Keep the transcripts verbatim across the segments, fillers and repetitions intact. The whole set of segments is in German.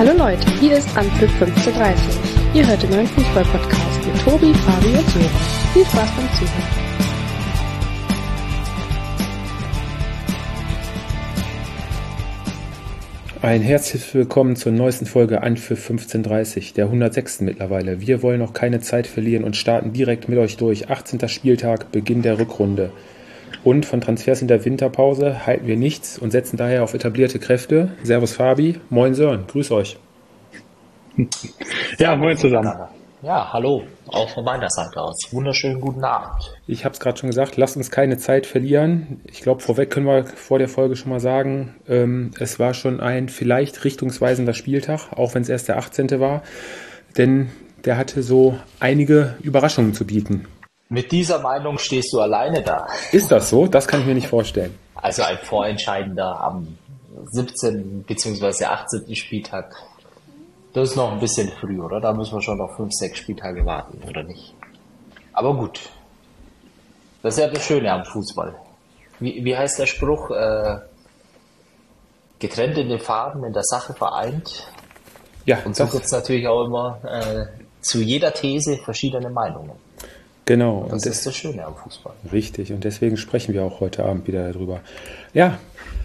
Hallo Leute, hier ist Anpfiff fünfzehn dreißig. Ihr hört den neuen Fußball-Podcast mit Tobi, Fabi und Sören. Viel Spaß beim Zuhören. Ein herzliches Willkommen zur neuesten Folge Anpfiff fünfzehn dreißig, der hundertsechsten mittlerweile. Wir wollen noch keine Zeit verlieren und starten direkt mit euch durch. achtzehnter Spieltag, Beginn der Rückrunde. Und von Transfers in der Winterpause halten wir nichts und setzen daher auf etablierte Kräfte. Servus Fabi, moin Sören, grüß euch. Ja, moin zusammen. Ja, hallo, auch von meiner Seite aus. Wunderschönen guten Abend. Ich habe es gerade schon gesagt, lasst uns keine Zeit verlieren. Ich glaube, vorweg können wir vor der Folge schon mal sagen, ähm, es war schon ein vielleicht richtungsweisender Spieltag, auch wenn es erst der achtzehnte war. Denn der hatte so einige Überraschungen zu bieten. Mit dieser Meinung stehst du alleine da. Ist das so? Das kann ich mir nicht vorstellen. Also ein Vorentscheidender am siebzehnten bzw. achtzehnten Spieltag. Das ist noch ein bisschen früh, oder? Da müssen wir schon noch fünf, sechs Spieltage warten, oder nicht? Aber gut. Das ist ja das Schöne am Fußball. Wie, wie heißt der Spruch? Äh, getrennt in den Farben, in der Sache vereint. Ja, und so gibt es natürlich auch immer äh, zu jeder These verschiedene Meinungen. Genau. Und das, und das ist das Schöne am Fußball. Richtig, und deswegen sprechen wir auch heute Abend wieder darüber. Ja,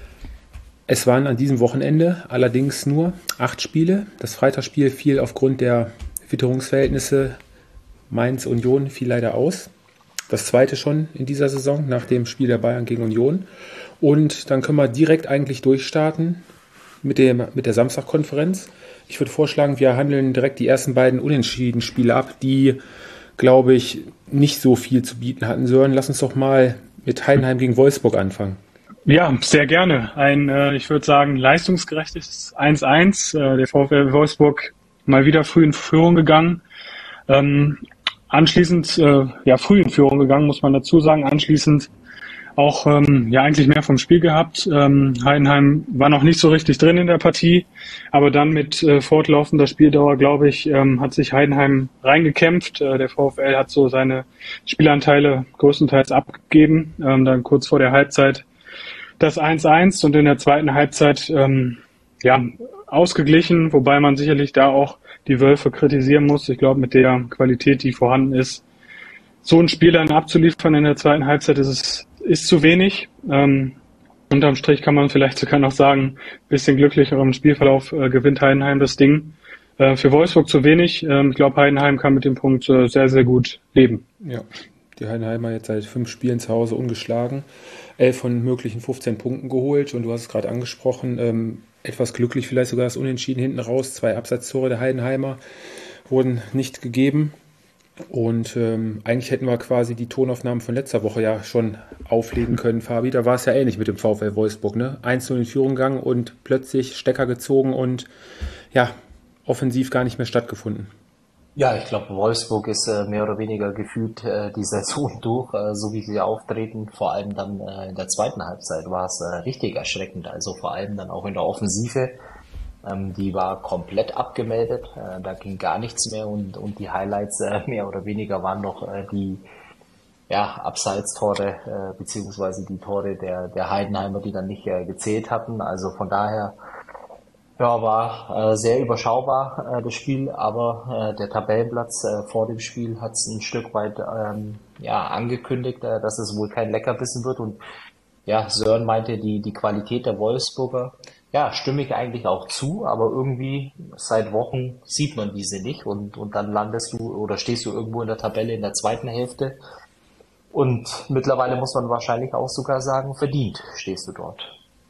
es waren an diesem Wochenende allerdings nur acht Spiele. Das Freitagsspiel fiel aufgrund der Witterungsverhältnisse Mainz-Union fiel leider aus. Das zweite schon in dieser Saison nach dem Spiel der Bayern gegen Union. Und dann können wir direkt eigentlich durchstarten mit, dem, mit der Samstagkonferenz. Ich würde vorschlagen, wir handeln direkt die ersten beiden Unentschieden-Spiele ab, die, glaube ich, nicht so viel zu bieten hatten. Sören, lass uns doch mal mit Heidenheim gegen Wolfsburg anfangen. Ja, sehr gerne. Ein, äh, ich würde sagen, leistungsgerechtes eins eins. Äh, der VfL Wolfsburg mal wieder früh in Führung gegangen. Ähm, anschließend, äh, ja, früh in Führung gegangen, muss man dazu sagen. Anschließend auch, ähm, ja, eigentlich mehr vom Spiel gehabt. Ähm, Heidenheim war noch nicht so richtig drin in der Partie, aber dann mit äh, fortlaufender Spieldauer, glaube ich, ähm, hat sich Heidenheim reingekämpft. Äh, der VfL hat so seine Spielanteile größtenteils abgegeben. Ähm, dann kurz vor der Halbzeit das eins eins und in der zweiten Halbzeit ähm, ja ausgeglichen, wobei man sicherlich da auch die Wölfe kritisieren muss. Ich glaube, mit der Qualität, die vorhanden ist, so ein Spiel dann abzuliefern in der zweiten Halbzeit ist es ist zu wenig. Ähm, unterm Strich kann man vielleicht sogar noch sagen, bisschen glücklicher im Spielverlauf äh, gewinnt Heidenheim das Ding. Äh, für Wolfsburg zu wenig. Ähm, ich glaube, Heidenheim kann mit dem Punkt äh, sehr, sehr gut leben. Ja, die Heidenheimer jetzt seit fünf Spielen zu Hause ungeschlagen. elf von möglichen fünfzehn Punkten geholt und du hast es gerade angesprochen, ähm, etwas glücklich vielleicht sogar das Unentschieden hinten raus. Zwei Abseitstore der Heidenheimer wurden nicht gegeben und ähm, eigentlich hätten wir quasi die Tonaufnahmen von letzter Woche ja schon auflegen können, Fabi. Da war es ja ähnlich mit dem VfL Wolfsburg, ne? eins zu null in Führung gegangen und plötzlich Stecker gezogen und ja, offensiv gar nicht mehr stattgefunden. Ja, ich glaube, Wolfsburg ist äh, mehr oder weniger gefühlt äh, die Saison durch, äh, so wie sie auftreten. Vor allem dann äh, in der zweiten Halbzeit war es äh, richtig erschreckend. Also vor allem dann auch in der Offensive. Ähm, die war komplett abgemeldet. Äh, da ging gar nichts mehr und, und die Highlights äh, mehr oder weniger waren noch äh, die ja, Abseitstore äh, beziehungsweise die Tore der, der Heidenheimer, die dann nicht äh, gezählt hatten. Also von daher ja, war äh, sehr überschaubar, äh, das Spiel, aber äh, der Tabellenplatz äh, vor dem Spiel hat es ein Stück weit ähm, ja, angekündigt, äh, dass es wohl kein Leckerbissen wird. Und ja, Sören meinte, die, die Qualität der Wolfsburger, ja, stimme ich eigentlich auch zu, aber irgendwie seit Wochen sieht man diese nicht und, und dann landest du oder stehst du irgendwo in der Tabelle in der zweiten Hälfte. Und mittlerweile muss man wahrscheinlich auch sogar sagen, verdient stehst du dort.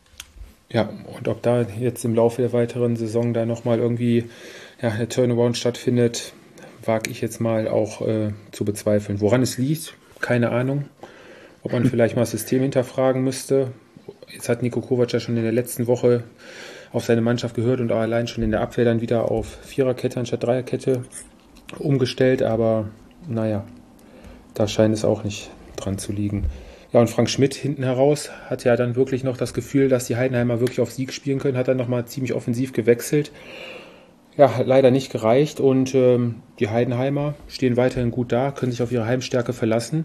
Ja, und ob da jetzt im Laufe der weiteren Saison da nochmal irgendwie ja, der Turnaround stattfindet, wage ich jetzt mal auch äh, zu bezweifeln. Woran es liegt, keine Ahnung. Ob man vielleicht mal das System hinterfragen müsste. Jetzt hat Niko Kovac ja schon in der letzten Woche auf seine Mannschaft gehört und auch allein schon in der Abwehr dann wieder auf Viererkette anstatt Dreierkette umgestellt. Aber naja, da scheint es auch nicht dran zu liegen. Ja, und Frank Schmidt hinten heraus hat ja dann wirklich noch das Gefühl, dass die Heidenheimer wirklich auf Sieg spielen können, hat dann nochmal ziemlich offensiv gewechselt. Ja, hat leider nicht gereicht und ähm, die Heidenheimer stehen weiterhin gut da, können sich auf ihre Heimstärke verlassen.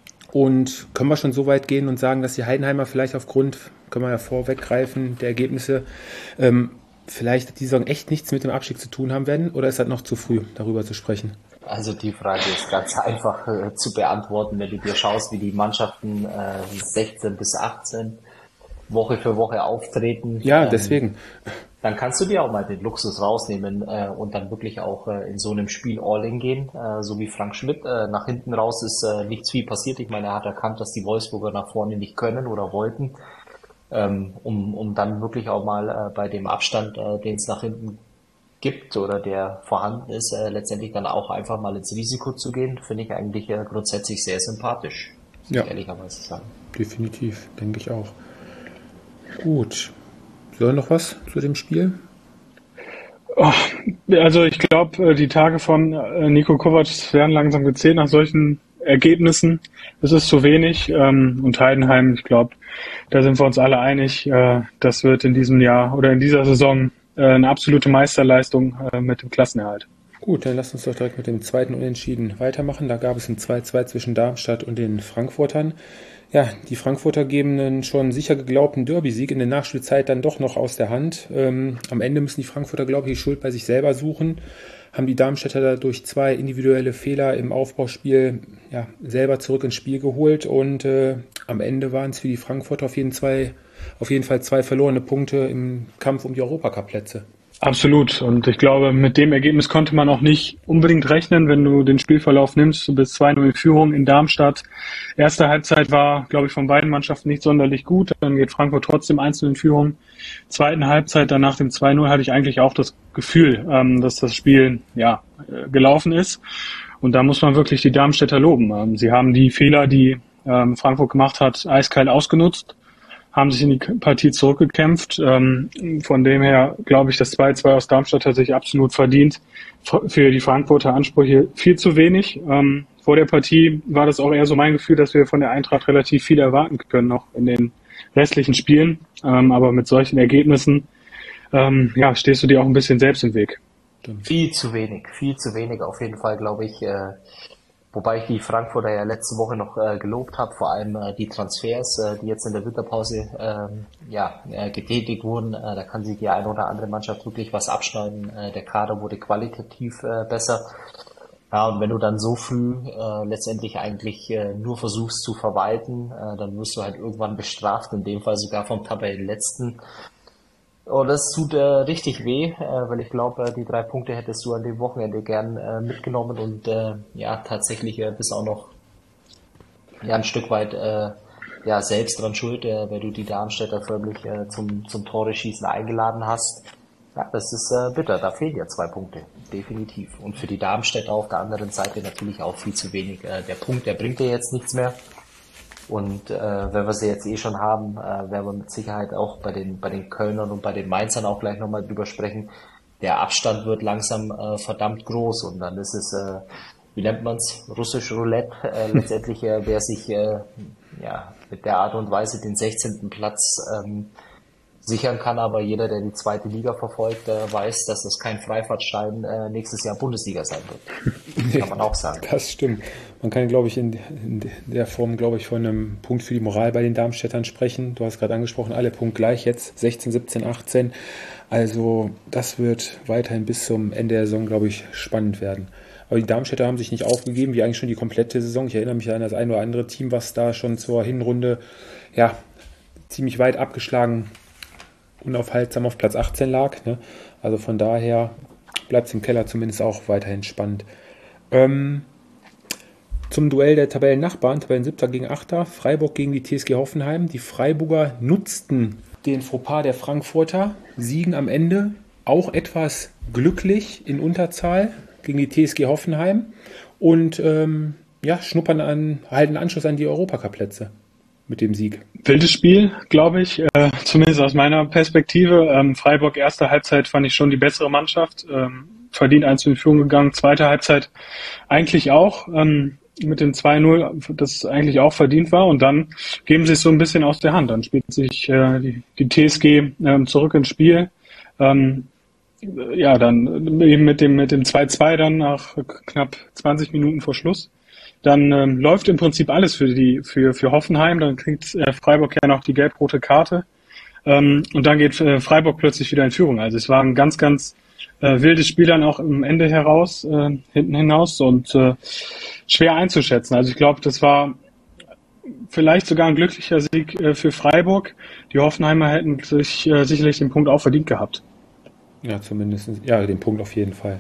Und können wir schon so weit gehen und sagen, dass die Heidenheimer vielleicht aufgrund, können wir ja vorweggreifen, der Ergebnisse, ähm, vielleicht die Saison echt nichts mit dem Abstieg zu tun haben werden? Oder ist das noch zu früh, darüber zu sprechen? Also die Frage ist ganz einfach äh, zu beantworten, wenn du dir schaust, wie die Mannschaften äh, sechzehn bis achtzehn Woche für Woche auftreten. Ja, ähm, deswegen. Dann kannst du dir auch mal den Luxus rausnehmen äh, und dann wirklich auch äh, in so einem Spiel All-In gehen, äh, so wie Frank Schmidt. Äh, nach hinten raus ist äh, nichts viel passiert. Ich meine, er hat erkannt, dass die Wolfsburger nach vorne nicht können oder wollten, ähm, um, um dann wirklich auch mal äh, bei dem Abstand, äh, den es nach hinten gibt oder der vorhanden ist, äh, letztendlich dann auch einfach mal ins Risiko zu gehen, finde ich eigentlich äh, grundsätzlich sehr sympathisch, muss Ja. ich ehrlicherweise sagen. Definitiv, denke ich auch. Gut. Soll noch was zu dem Spiel? Oh, also ich glaube, die Tage von äh, Niko Kovac werden langsam gezählt nach solchen Ergebnissen. Es ist zu wenig. Ähm, und Heidenheim, ich glaube, da sind wir uns alle einig, äh, das wird in diesem Jahr oder in dieser Saison äh, eine absolute Meisterleistung äh, mit dem Klassenerhalt. Gut, dann lasst uns doch direkt mit dem zweiten Unentschieden weitermachen. Da gab es ein zwei zwei zwischen Darmstadt und den Frankfurtern. Ja, die Frankfurter geben einen schon sicher geglaubten Derby-Sieg in der Nachspielzeit dann doch noch aus der Hand. Ähm, am Ende müssen die Frankfurter, glaube ich, die Schuld bei sich selber suchen. Haben die Darmstädter da durch zwei individuelle Fehler im Aufbauspiel ja, selber zurück ins Spiel geholt. Und äh, am Ende waren es für die Frankfurter auf jeden, zwei, auf jeden Fall zwei verlorene Punkte im Kampf um die Europacup-Plätze. Absolut. Und ich glaube, mit dem Ergebnis konnte man auch nicht unbedingt rechnen, wenn du den Spielverlauf nimmst. Du bist zwei null in Führung in Darmstadt. Erste Halbzeit war, glaube ich, von beiden Mannschaften nicht sonderlich gut. Dann geht Frankfurt trotzdem einzeln in Führung. Zweiten Halbzeit, dann nach dem zwei null, hatte ich eigentlich auch das Gefühl, ähm, dass das Spiel ja gelaufen ist. Und da muss man wirklich die Darmstädter loben. Ähm, sie haben die Fehler, die ähm, Frankfurt gemacht hat, eiskalt ausgenutzt, haben sich in die Partie zurückgekämpft. Ähm, von dem her glaube ich, das zwei zwei aus Darmstadt hat sich absolut verdient. Für die Frankfurter Ansprüche viel zu wenig. Ähm, vor der Partie war das auch eher so mein Gefühl, dass wir von der Eintracht relativ viel erwarten können noch in den restlichen Spielen. Ähm, aber mit solchen Ergebnissen ähm, ja, stehst du dir auch ein bisschen selbst im Weg. Viel zu wenig, viel zu wenig auf jeden Fall, glaube ich. Äh, Wobei ich die Frankfurter ja letzte Woche noch äh, gelobt habe, vor allem äh, die Transfers, äh, die jetzt in der Winterpause ähm, ja, äh, getätigt wurden. Äh, da kann sich die eine oder andere Mannschaft wirklich was abschneiden. Äh, der Kader wurde qualitativ äh, besser. Ja, und wenn du dann so früh äh, letztendlich eigentlich äh, nur versuchst zu verwalten, äh, dann wirst du halt irgendwann bestraft, in dem Fall sogar vom Tabellenletzten. Oh, das tut äh, richtig weh, äh, weil ich glaube, äh, die drei Punkte hättest du an dem Wochenende gern äh, mitgenommen und äh, ja, tatsächlich äh, bist auch noch ja ein Stück weit äh, ja selbst dran schuld, äh, weil du die Darmstädter förmlich äh, zum zum Tore-Schießen eingeladen hast. Ja, das ist äh, bitter, da fehlen ja zwei Punkte, definitiv. Und für die Darmstädter auf der anderen Seite natürlich auch viel zu wenig. Äh, der Punkt, der bringt dir jetzt nichts mehr. Und äh, wenn wir sie jetzt eh schon haben, äh, werden wir mit Sicherheit auch bei den bei den Kölnern und bei den Mainzern auch gleich nochmal drüber sprechen. Der Abstand wird langsam äh, verdammt groß und dann ist es, äh, wie nennt man's, russisch Roulette, äh, letztendlich, äh, wer sich äh, ja mit der Art und Weise den sechzehnten Platz ähm, sichern kann, aber jeder, der die zweite Liga verfolgt, äh, weiß, dass das kein Freifahrtschein äh, nächstes Jahr Bundesliga sein wird. Kann man auch sagen. Das stimmt. Man kann, glaube ich, in, in der Form, glaube ich, von einem Punkt für die Moral bei den Darmstädtern sprechen. Du hast gerade angesprochen, alle punktgleich jetzt, sechzehn, siebzehn, achtzehn. Also das wird weiterhin bis zum Ende der Saison, glaube ich, spannend werden. Aber die Darmstädter haben sich nicht aufgegeben, wie eigentlich schon die komplette Saison. Ich erinnere mich an das ein oder andere Team, was da schon zur Hinrunde ja ziemlich weit abgeschlagen unaufhaltsam auf Platz achtzehn lag. Ne? Also von daher bleibt es im Keller zumindest auch weiterhin spannend. Ähm, zum Duell der Tabellennachbarn, Tabellensiebter gegen Achter, Freiburg gegen die T S G Hoffenheim. Die Freiburger nutzten den Fauxpas der Frankfurter, siegen am Ende auch etwas glücklich in Unterzahl gegen die T S G Hoffenheim und ähm, ja, schnuppern an, halten Anschluss an die Europacup-Plätze mit dem Sieg. Wildes Spiel, glaube ich, äh, zumindest aus meiner Perspektive. Ähm, Freiburg erste Halbzeit fand ich schon die bessere Mannschaft, ähm, verdient eins in Führung gegangen, zweite Halbzeit eigentlich auch ähm, mit dem zwei null, das eigentlich auch verdient war und dann geben sie es so ein bisschen aus der Hand. Dann spielt sich äh, die, die T S G ähm, zurück ins Spiel. Ähm, ja, dann eben mit dem mit dem zwei zwei dann nach knapp zwanzig Minuten vor Schluss. Dann ähm, läuft im Prinzip alles für die für für Hoffenheim. Dann kriegt äh, Freiburg ja noch die gelb-rote Karte. Ähm, und dann geht äh, Freiburg plötzlich wieder in Führung. Also es war ein ganz, ganz äh, wildes Spiel dann auch im Ende heraus, äh, hinten hinaus und äh, schwer einzuschätzen. Also ich glaube, das war vielleicht sogar ein glücklicher Sieg äh, für Freiburg. Die Hoffenheimer hätten sich äh, sicherlich den Punkt auch verdient gehabt. Ja, zumindest, ja, den Punkt auf jeden Fall.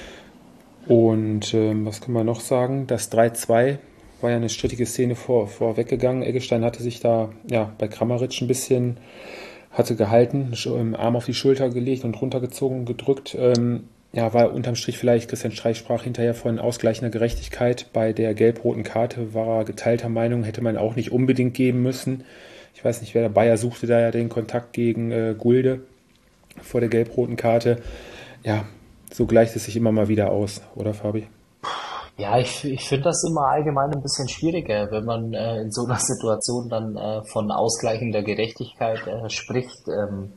Und ähm, was kann man noch sagen? Das drei zwei war ja eine strittige Szene vor, vorweggegangen. Eggestein hatte sich da ja bei Kramaric ein bisschen, hatte gehalten, Arm auf die Schulter gelegt und runtergezogen, gedrückt. Ähm, ja, war unterm Strich vielleicht, Christian Streich sprach hinterher von ausgleichender Gerechtigkeit. Bei der gelb-roten Karte war er geteilter Meinung, hätte man auch nicht unbedingt geben müssen. Ich weiß nicht, wer der Bayer suchte da ja den Kontakt gegen äh, Gulde vor der gelb-roten Karte. Ja, so gleicht es sich immer mal wieder aus, oder Fabi? Ja, ich, ich finde das immer allgemein ein bisschen schwieriger, wenn man äh, in so einer Situation dann äh, von ausgleichender Gerechtigkeit äh, spricht. Ähm,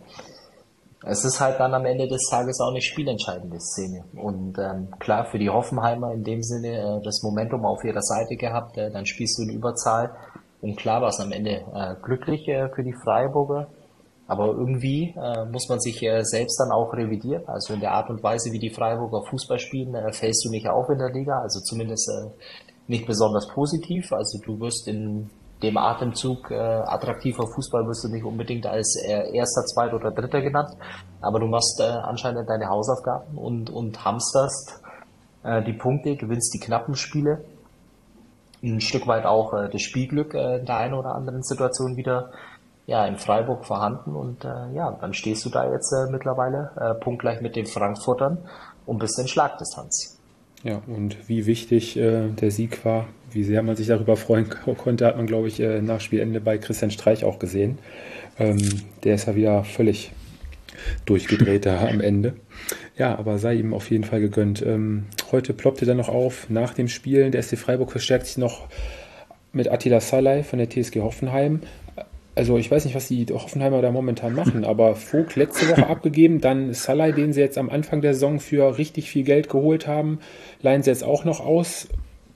es ist halt dann am Ende des Tages auch eine spielentscheidende Szene. Und ähm, klar, für die Hoffenheimer in dem Sinne äh, das Momentum auf ihrer Seite gehabt, äh, dann spielst du in Überzahl. Und klar war es am Ende äh, glücklich äh, für die Freiburger. Aber irgendwie äh, muss man sich äh, selbst dann auch revidieren. Also in der Art und Weise, wie die Freiburger Fußball spielen, äh, fällst du nicht auf in der Liga. Also zumindest äh, nicht besonders positiv. Also du wirst in dem Atemzug äh, attraktiver Fußball wirst du nicht unbedingt als äh, Erster, Zweiter oder Dritter genannt. Aber du machst äh, anscheinend deine Hausaufgaben und, und hamsterst äh, die Punkte, gewinnst die knappen Spiele. Ein Stück weit auch äh, das Spielglück äh, in der einen oder anderen Situation wieder ja, in Freiburg vorhanden und äh, ja, dann stehst du da jetzt äh, mittlerweile äh, punktgleich mit den Frankfurtern und bist in Schlagdistanz. Ja, und wie wichtig äh, der Sieg war, wie sehr man sich darüber freuen konnte, hat man, glaube ich, äh, nach Spielende bei Christian Streich auch gesehen. Ähm, der ist ja wieder völlig durchgedreht da am Ende. Ja, aber sei ihm auf jeden Fall gegönnt. Ähm, heute ploppte dann noch auf, nach dem Spiel, der S C Freiburg verstärkt sich noch mit Attila Szalai von der T S G Hoffenheim. Also ich weiß nicht, was die Hoffenheimer da momentan machen, aber Vogt letzte Woche abgegeben, dann Szalai, den sie jetzt am Anfang der Saison für richtig viel Geld geholt haben, leihen sie jetzt auch noch aus.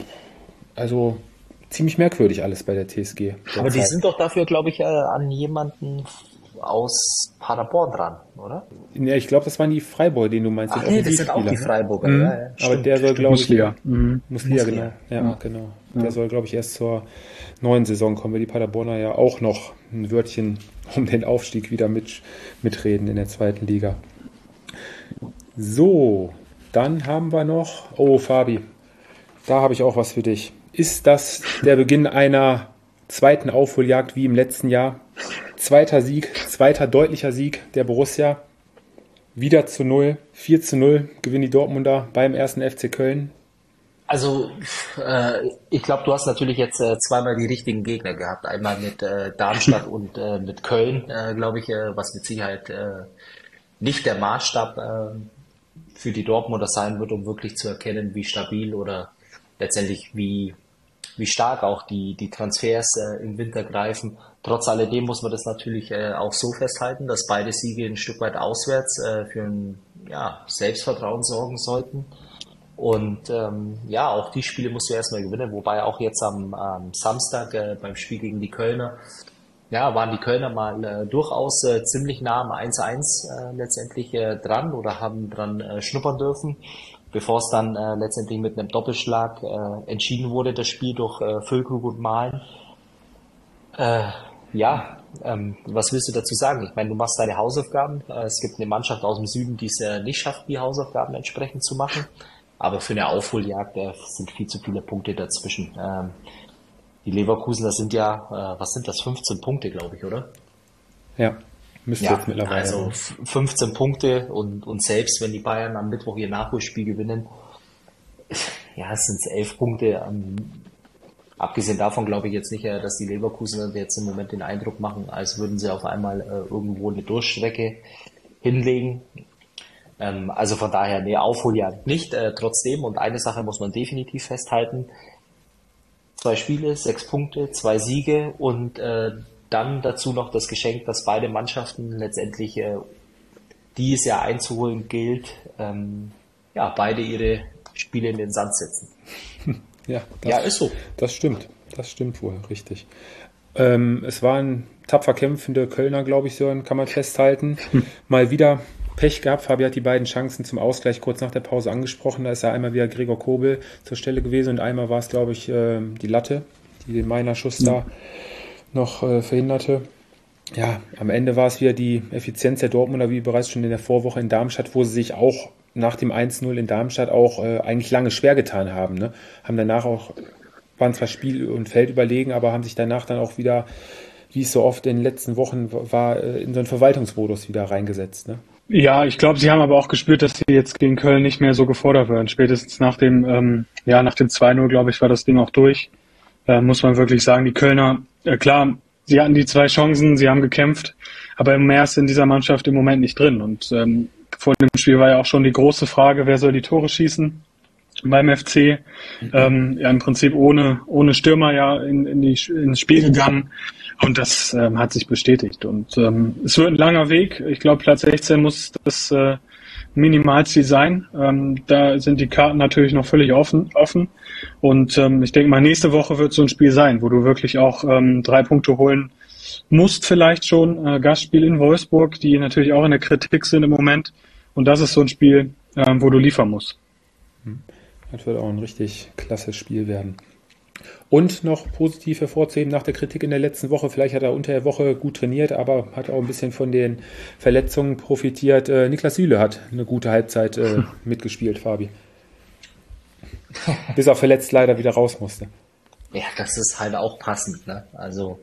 Also ziemlich merkwürdig alles bei der T S G. Aber die sind doch dafür, glaube ich, äh, an jemanden aus Paderborn dran, oder? Ja, ich glaube, das waren die Freiburger, den du meinst. Ach nee, das sind auch die Freiburger. Mhm. Ja, ja, aber der soll, glaube ich, Muslia. Mhm. Muslia, genau. Ja, ja. genau. Der ja. soll, glaube ich, erst zur neuen Saison kommen, weil die Paderborner ja auch noch ein Wörtchen um den Aufstieg wieder mit, mitreden in der zweiten Liga. So, dann haben wir noch, oh Fabi, da habe ich auch was für dich. Ist das der Beginn einer zweiten Aufholjagd wie im letzten Jahr? Zweiter Sieg, zweiter deutlicher Sieg der Borussia. Wieder zu null, vier zu null gewinnen die Dortmunder beim ersten F C Köln. Also äh, ich glaube, du hast natürlich jetzt äh, zweimal die richtigen Gegner gehabt. Einmal mit äh, Darmstadt und äh, mit Köln, äh, glaube ich, äh, was mit Sicherheit äh, nicht der Maßstab äh, für die Dortmunder sein wird, um wirklich zu erkennen, wie stabil oder letztendlich wie, wie stark auch die, die Transfers äh, im Winter greifen. Trotz alledem muss man das natürlich äh, auch so festhalten, dass beide Siege ein Stück weit auswärts äh, für ein ja, Selbstvertrauen sorgen sollten. Und ähm, ja, auch die Spiele musst du erstmal gewinnen, wobei auch jetzt am, am Samstag äh, beim Spiel gegen die Kölner, ja, waren die Kölner mal äh, durchaus äh, ziemlich nah am eins eins äh, letztendlich äh, dran oder haben dran äh, schnuppern dürfen, bevor es dann äh, letztendlich mit einem Doppelschlag äh, entschieden wurde, das Spiel durch äh, Füllkrug und Malen. Äh, ja, ähm, was willst du dazu sagen? Ich meine, du machst deine Hausaufgaben. Äh, es gibt eine Mannschaft aus dem Süden, die es äh, nicht schafft, die Hausaufgaben entsprechend zu machen. Aber für eine Aufholjagd äh, sind viel zu viele Punkte dazwischen. Ähm, die Leverkusener sind ja, äh, was sind das, fünfzehn Punkte, glaube ich, oder? Ja, müsste ja, jetzt mittlerweile. Also fünfzehn Punkte und, und selbst wenn die Bayern am Mittwoch ihr Nachholspiel gewinnen, ja, es sind elf Punkte. Ähm, abgesehen davon glaube ich jetzt nicht, äh, dass die Leverkusener jetzt im Moment den Eindruck machen, als würden sie auf einmal äh, irgendwo eine Durchstrecke hinlegen. Also von daher, nee, Aufholjagd nicht. Äh, trotzdem, und eine Sache muss man definitiv festhalten, zwei Spiele, sechs Punkte, zwei Siege und äh, dann dazu noch das Geschenk, dass beide Mannschaften letztendlich, äh, die es ja einzuholen gilt, ähm, ja, beide ihre Spiele in den Sand setzen. Ja, das, ja, ist so. Das stimmt, das stimmt wohl, richtig. Ähm, es waren tapfer kämpfende Kölner, glaube ich, so kann man festhalten. Hm. Mal wieder Pech gehabt. Fabi hat die beiden Chancen zum Ausgleich kurz nach der Pause angesprochen. Da ist ja einmal wieder Gregor Kobel zur Stelle gewesen und einmal war es, glaube ich, äh, die Latte, die den Meiner Schuss hm. da noch äh, verhinderte. Ja, am Ende war es wieder die Effizienz der Dortmunder, wie bereits schon in der Vorwoche in Darmstadt, wo sie sich auch nach dem eins null in Darmstadt auch äh, eigentlich lange schwer getan haben. Ne? Haben danach auch, waren zwar Spiel und Feld überlegen, aber haben sich danach dann auch wieder, wie es so oft in den letzten Wochen war, in so einen Verwaltungsmodus wieder reingesetzt. Ne? Ja, ich glaube, sie haben aber auch gespürt, dass sie jetzt gegen Köln nicht mehr so gefordert werden. Spätestens nach dem, ähm, ja, nach dem zwei null, glaube ich, war das Ding auch durch. Äh, muss man wirklich sagen, die Kölner, äh, klar, sie hatten die zwei Chancen, sie haben gekämpft, aber mehr ist in dieser Mannschaft im Moment nicht drin. Und ähm, vor dem Spiel war ja auch schon die große Frage, wer soll die Tore schießen beim F C. Mhm. Ähm, ja, im Prinzip ohne ohne Stürmer ja in, in die, ins Spiel gegangen und das ähm, hat sich bestätigt. Und ähm, es wird ein langer Weg. Ich glaube, Platz sechzehn muss das äh, Minimalziel sein. Ähm, da sind die Karten natürlich noch völlig offen. offen. Und ähm, ich denke mal, nächste Woche wird so ein Spiel sein, wo du wirklich auch ähm, drei Punkte holen musst, vielleicht schon. Äh, Gastspiel in Wolfsburg, die natürlich auch in der Kritik sind im Moment. Und das ist so ein Spiel, ähm, wo du liefern musst. Das wird auch ein richtig klasse Spiel werden. Und noch positiv hervorzuheben nach der Kritik in der letzten Woche, vielleicht hat er unter der Woche gut trainiert, aber hat auch ein bisschen von den Verletzungen profitiert. Äh, Niklas Süle hat eine gute Halbzeit äh, mitgespielt, Fabi. Bis er verletzt leider wieder raus musste. Ja, das ist halt auch passend, ne? Also,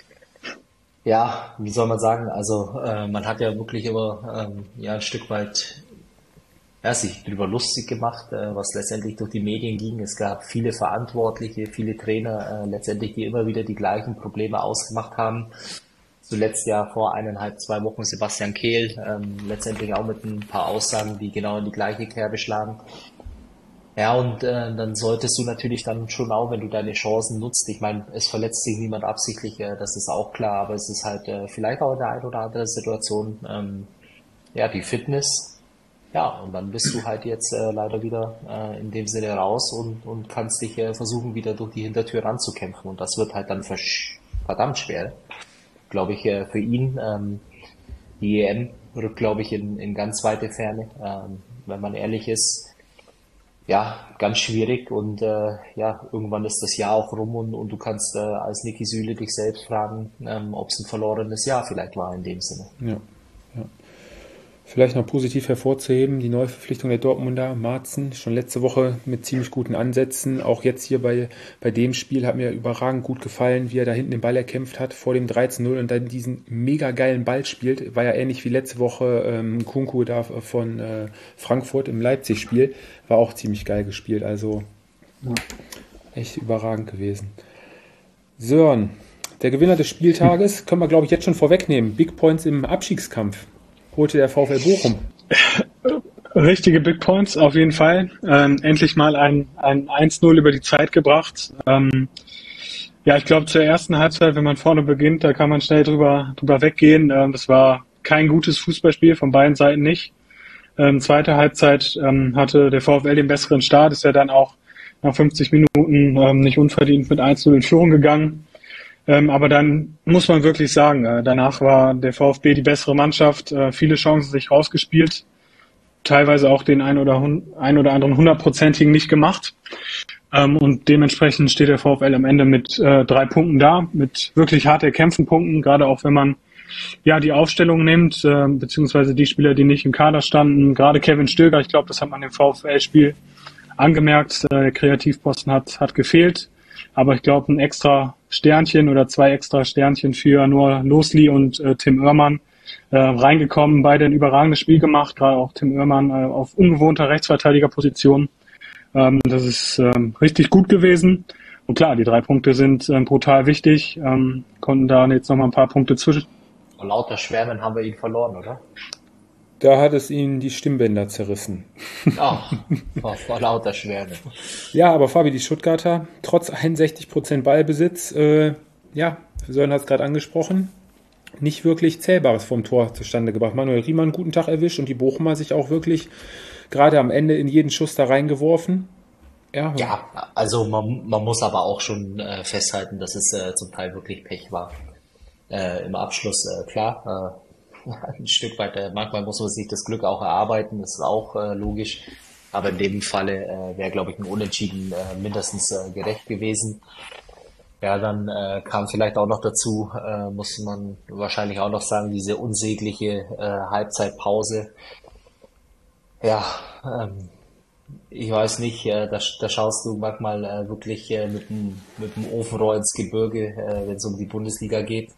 ja, wie soll man sagen, also äh, man hat ja wirklich immer ähm, ja ein Stück weit ja, sich drüber lustig gemacht, äh, was letztendlich durch die Medien ging. Es gab viele Verantwortliche, viele Trainer, äh, letztendlich, die immer wieder die gleichen Probleme ausgemacht haben. Zuletzt ja vor eineinhalb, zwei Wochen Sebastian Kehl, ähm, letztendlich auch mit ein paar Aussagen, die genau in die gleiche Kerbe schlagen. Ja, und äh, dann solltest du natürlich dann schon auch, wenn du deine Chancen nutzt, ich meine, es verletzt sich niemand absichtlich, äh, das ist auch klar, aber es ist halt äh, vielleicht auch in der einen oder anderen Situation ähm, ja die Fitness. Ja, und dann bist du halt jetzt äh, leider wieder äh, in dem Sinne raus und, und kannst dich äh, versuchen, wieder durch die Hintertür ranzukämpfen. Und das wird halt dann versch- verdammt schwer, glaube ich, äh, für ihn. Ähm, die E M rückt, glaube ich, in, in ganz weite Ferne, ähm, wenn man ehrlich ist. Ja, ganz schwierig und äh, ja, irgendwann ist das Jahr auch rum und, und du kannst äh, als Niki Süle dich selbst fragen, ähm, ob es ein verlorenes Jahr vielleicht war in dem Sinne. Ja, ja. Vielleicht noch positiv hervorzuheben, die Neuverpflichtung der Dortmunder, Marzen, schon letzte Woche mit ziemlich guten Ansätzen. Auch jetzt hier bei, bei dem Spiel hat mir überragend gut gefallen, wie er da hinten den Ball erkämpft hat vor dem drei zu null und dann diesen mega geilen Ball spielt. War ja ähnlich wie letzte Woche ähm, Kunku da von äh, Frankfurt im Leipzig-Spiel. War auch ziemlich geil gespielt, also ja, echt überragend gewesen. Sören, der Gewinner des Spieltages, können wir glaube ich jetzt schon vorwegnehmen. Big Points im Abstiegskampf. Holte der VfL Bochum. Richtige Big Points, auf jeden Fall. Ähm, endlich mal ein, ein eins null über die Zeit gebracht. Ähm, ja, ich glaube, zur ersten Halbzeit, wenn man vorne beginnt, da kann man schnell drüber, drüber weggehen. Ähm, das war kein gutes Fußballspiel, von beiden Seiten nicht. Ähm, zweite Halbzeit ähm, hatte der VfL den besseren Start, ist ja dann auch nach fünfzig Minuten ähm, nicht unverdient mit eins null in Führung gegangen. Ähm, aber dann muss man wirklich sagen, äh, danach war der VfB die bessere Mannschaft, äh, viele Chancen sich rausgespielt, teilweise auch den ein oder, hun- ein oder anderen hundertprozentigen nicht gemacht. Ähm, und dementsprechend steht der VfL am Ende mit äh, drei Punkten da, mit wirklich hart erkämpften Punkten, gerade auch wenn man ja die Aufstellung nimmt, äh, beziehungsweise die Spieler, die nicht im Kader standen, gerade Kevin Stöger, ich glaube, das hat man im VfL-Spiel angemerkt, äh, der Kreativposten hat, hat gefehlt. Aber ich glaube, ein extra Sternchen oder zwei extra Sternchen für nur Losli und äh, Tim Oermann äh, reingekommen. Beide ein überragendes Spiel gemacht, gerade auch Tim Oermann äh, auf ungewohnter Rechtsverteidigerposition. Ähm, das ist ähm, richtig gut gewesen. Und klar, die drei Punkte sind ähm, brutal wichtig. Ähm, konnten da jetzt noch mal ein paar Punkte zwischen. Und lauter Schwärmen haben wir ihn verloren, oder? Da hat es ihn die Stimmbänder zerrissen. Ach, oh, vor lauter Schwärme. Ja, aber Fabi, die Stuttgarter, trotz einundsechzig Prozent Ballbesitz, äh, ja, Sören hat es gerade angesprochen, nicht wirklich Zählbares vom Tor zustande gebracht. Manuel Riemann einen guten Tag erwischt und die Bochumer sich auch wirklich gerade am Ende in jeden Schuss da reingeworfen. Ja, Ja, also man, man muss aber auch schon äh, festhalten, dass es äh, zum Teil wirklich Pech war. Äh, im Abschluss, äh, klar, äh, ein Stück weit, äh, manchmal muss man sich das Glück auch erarbeiten, das ist auch äh, logisch. Aber in dem Falle äh, wäre, glaube ich, ein Unentschieden äh, mindestens äh, gerecht gewesen. Ja, dann äh, kam vielleicht auch noch dazu, äh, muss man wahrscheinlich auch noch sagen, diese unsägliche äh, Halbzeitpause. Ja, ähm, ich weiß nicht, äh, da, da schaust du manchmal äh, wirklich äh, mit dem, mit dem Ofenrohr ins Gebirge, äh, wenn es um die Bundesliga geht.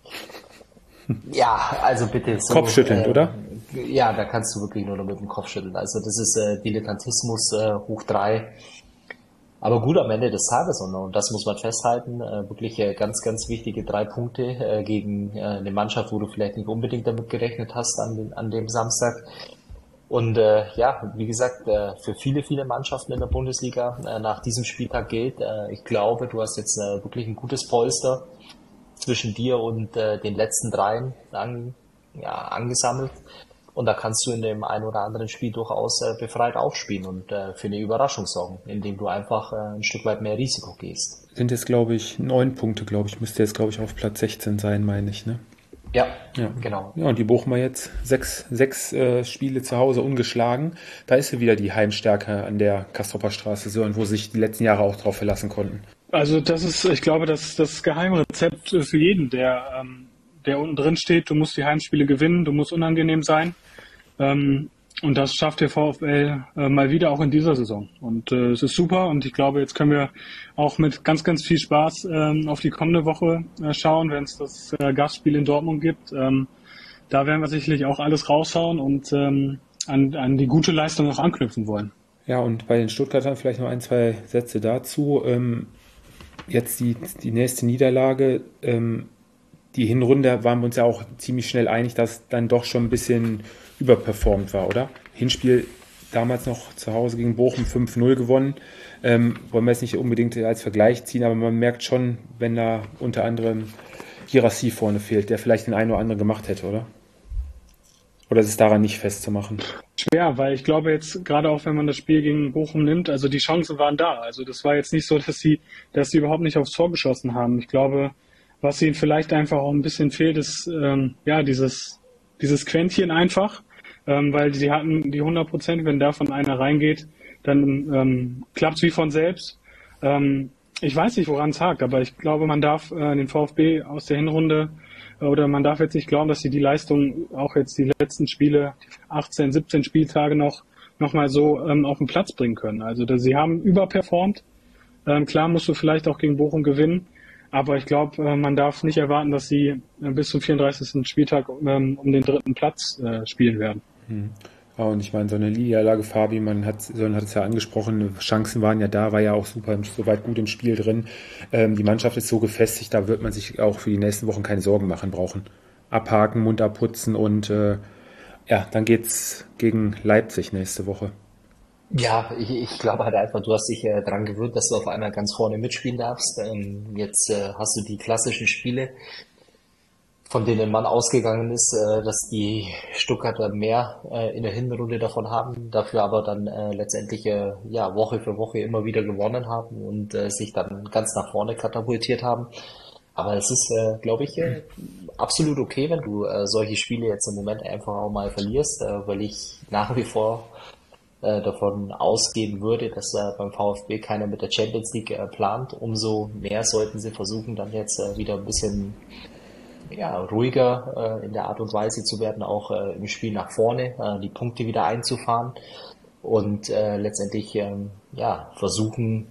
Ja, also bitte so. Kopfschüttelnd, Äh, oder? ja, da kannst du wirklich nur noch mit dem Kopf schütteln. Also das ist äh, Dilettantismus äh, hoch drei. Aber gut am Ende des Tages und, und das muss man festhalten, äh, wirklich äh, ganz, ganz wichtige drei Punkte äh, gegen äh, eine Mannschaft, wo du vielleicht nicht unbedingt damit gerechnet hast an, den, an dem Samstag. Und äh, ja, wie gesagt, äh, für viele, viele Mannschaften in der Bundesliga äh, nach diesem Spieltag gilt, äh, ich glaube, du hast jetzt äh, wirklich ein gutes Polster zwischen dir und äh, den letzten dreien an, ja, angesammelt. Und da kannst du in dem einen oder anderen Spiel durchaus äh, befreit aufspielen und äh, für eine Überraschung sorgen, indem du einfach äh, ein Stück weit mehr Risiko gehst. Sind jetzt, glaube ich, neun Punkte, glaube ich. Müsste jetzt, glaube ich, auf Platz sechzehn sein, meine ich, ne? Ja, Ja, genau. Ja, und die Bochumer jetzt sechs, sechs äh, Spiele zu Hause ungeschlagen. Da ist ja wieder die Heimstärke an der Castropper Straße, so, und wo sich die letzten Jahre auch drauf verlassen konnten. Also das ist, ich glaube, das das Geheimrezept für jeden, der ähm, der unten drin steht. Du musst die Heimspiele gewinnen, du musst unangenehm sein. Ähm, und das schafft der VfL äh, mal wieder auch in dieser Saison. Und äh, es ist super und ich glaube, jetzt können wir auch mit ganz, ganz viel Spaß ähm, auf die kommende Woche äh, schauen, wenn es das äh, Gastspiel in Dortmund gibt. Ähm, da werden wir sicherlich auch alles raushauen und ähm, an, an die gute Leistung auch anknüpfen wollen. Ja, und bei den Stuttgartern vielleicht noch ein, zwei Sätze dazu. Ähm, jetzt die, die nächste Niederlage. Ähm, die Hinrunde waren wir uns ja auch ziemlich schnell einig, dass dann doch schon ein bisschen überperformt war, oder? Hinspiel damals noch zu Hause gegen Bochum fünf null gewonnen. Ähm, wollen wir jetzt nicht unbedingt als Vergleich ziehen, aber man merkt schon, wenn da unter anderem Girassi vorne fehlt, der vielleicht den einen oder anderen gemacht hätte, oder? Oder ist es daran nicht festzumachen? Schwer, weil ich glaube jetzt, gerade auch wenn man das Spiel gegen Bochum nimmt, also die Chancen waren da. Also das war jetzt nicht so, dass sie, dass sie überhaupt nicht aufs Tor geschossen haben. Ich glaube, was ihnen vielleicht einfach auch ein bisschen fehlt, ist ähm, ja dieses, dieses Quäntchen einfach. Ähm, weil sie hatten die hundert Prozent, wenn davon einer reingeht, dann ähm, klappt es wie von selbst. Ähm, ich weiß nicht, woran es hakt, aber ich glaube, man darf äh, den VfB aus der Hinrunde äh, oder man darf jetzt nicht glauben, dass sie die Leistung auch jetzt die letzten Spiele, achtzehn, siebzehn Spieltage noch noch mal so ähm, auf den Platz bringen können. Also dass sie haben überperformt. Ähm, klar musst du vielleicht auch gegen Bochum gewinnen, aber ich glaube, äh, man darf nicht erwarten, dass sie äh, bis zum vierunddreißigsten Spieltag ähm, um den dritten Platz äh, spielen werden. Hm. Ja, und ich meine, so eine Niederlage, Fabi, man hat, Sören hat es ja angesprochen, Chancen waren ja da, war ja auch super, soweit gut im Spiel drin. Ähm, die Mannschaft ist so gefestigt, da wird man sich auch für die nächsten Wochen keine Sorgen machen brauchen. Abhaken, Mund abputzen und äh, ja, dann geht's gegen Leipzig nächste Woche. Ja, ich, ich glaube halt einfach, du hast dich äh, dran gewöhnt, dass du auf einmal ganz vorne mitspielen darfst. Ähm, jetzt äh, hast du die klassischen Spiele, von denen man ausgegangen ist, äh, dass die Stuttgarter mehr äh, in der Hinrunde davon haben, dafür aber dann äh, letztendlich äh, ja Woche für Woche immer wieder gewonnen haben und äh, sich dann ganz nach vorne katapultiert haben. Aber es ist, äh, glaube ich, äh, absolut okay, wenn du äh, solche Spiele jetzt im Moment einfach auch mal verlierst, äh, weil ich nach wie vor äh, davon ausgehen würde, dass äh, beim VfB keiner mit der Champions League äh, plant. Umso mehr sollten sie versuchen, dann jetzt äh, wieder ein bisschen ja, ruhiger äh, in der Art und Weise zu werden, auch äh, im Spiel nach vorne, äh, die Punkte wieder einzufahren und äh, letztendlich ähm, ja, versuchen,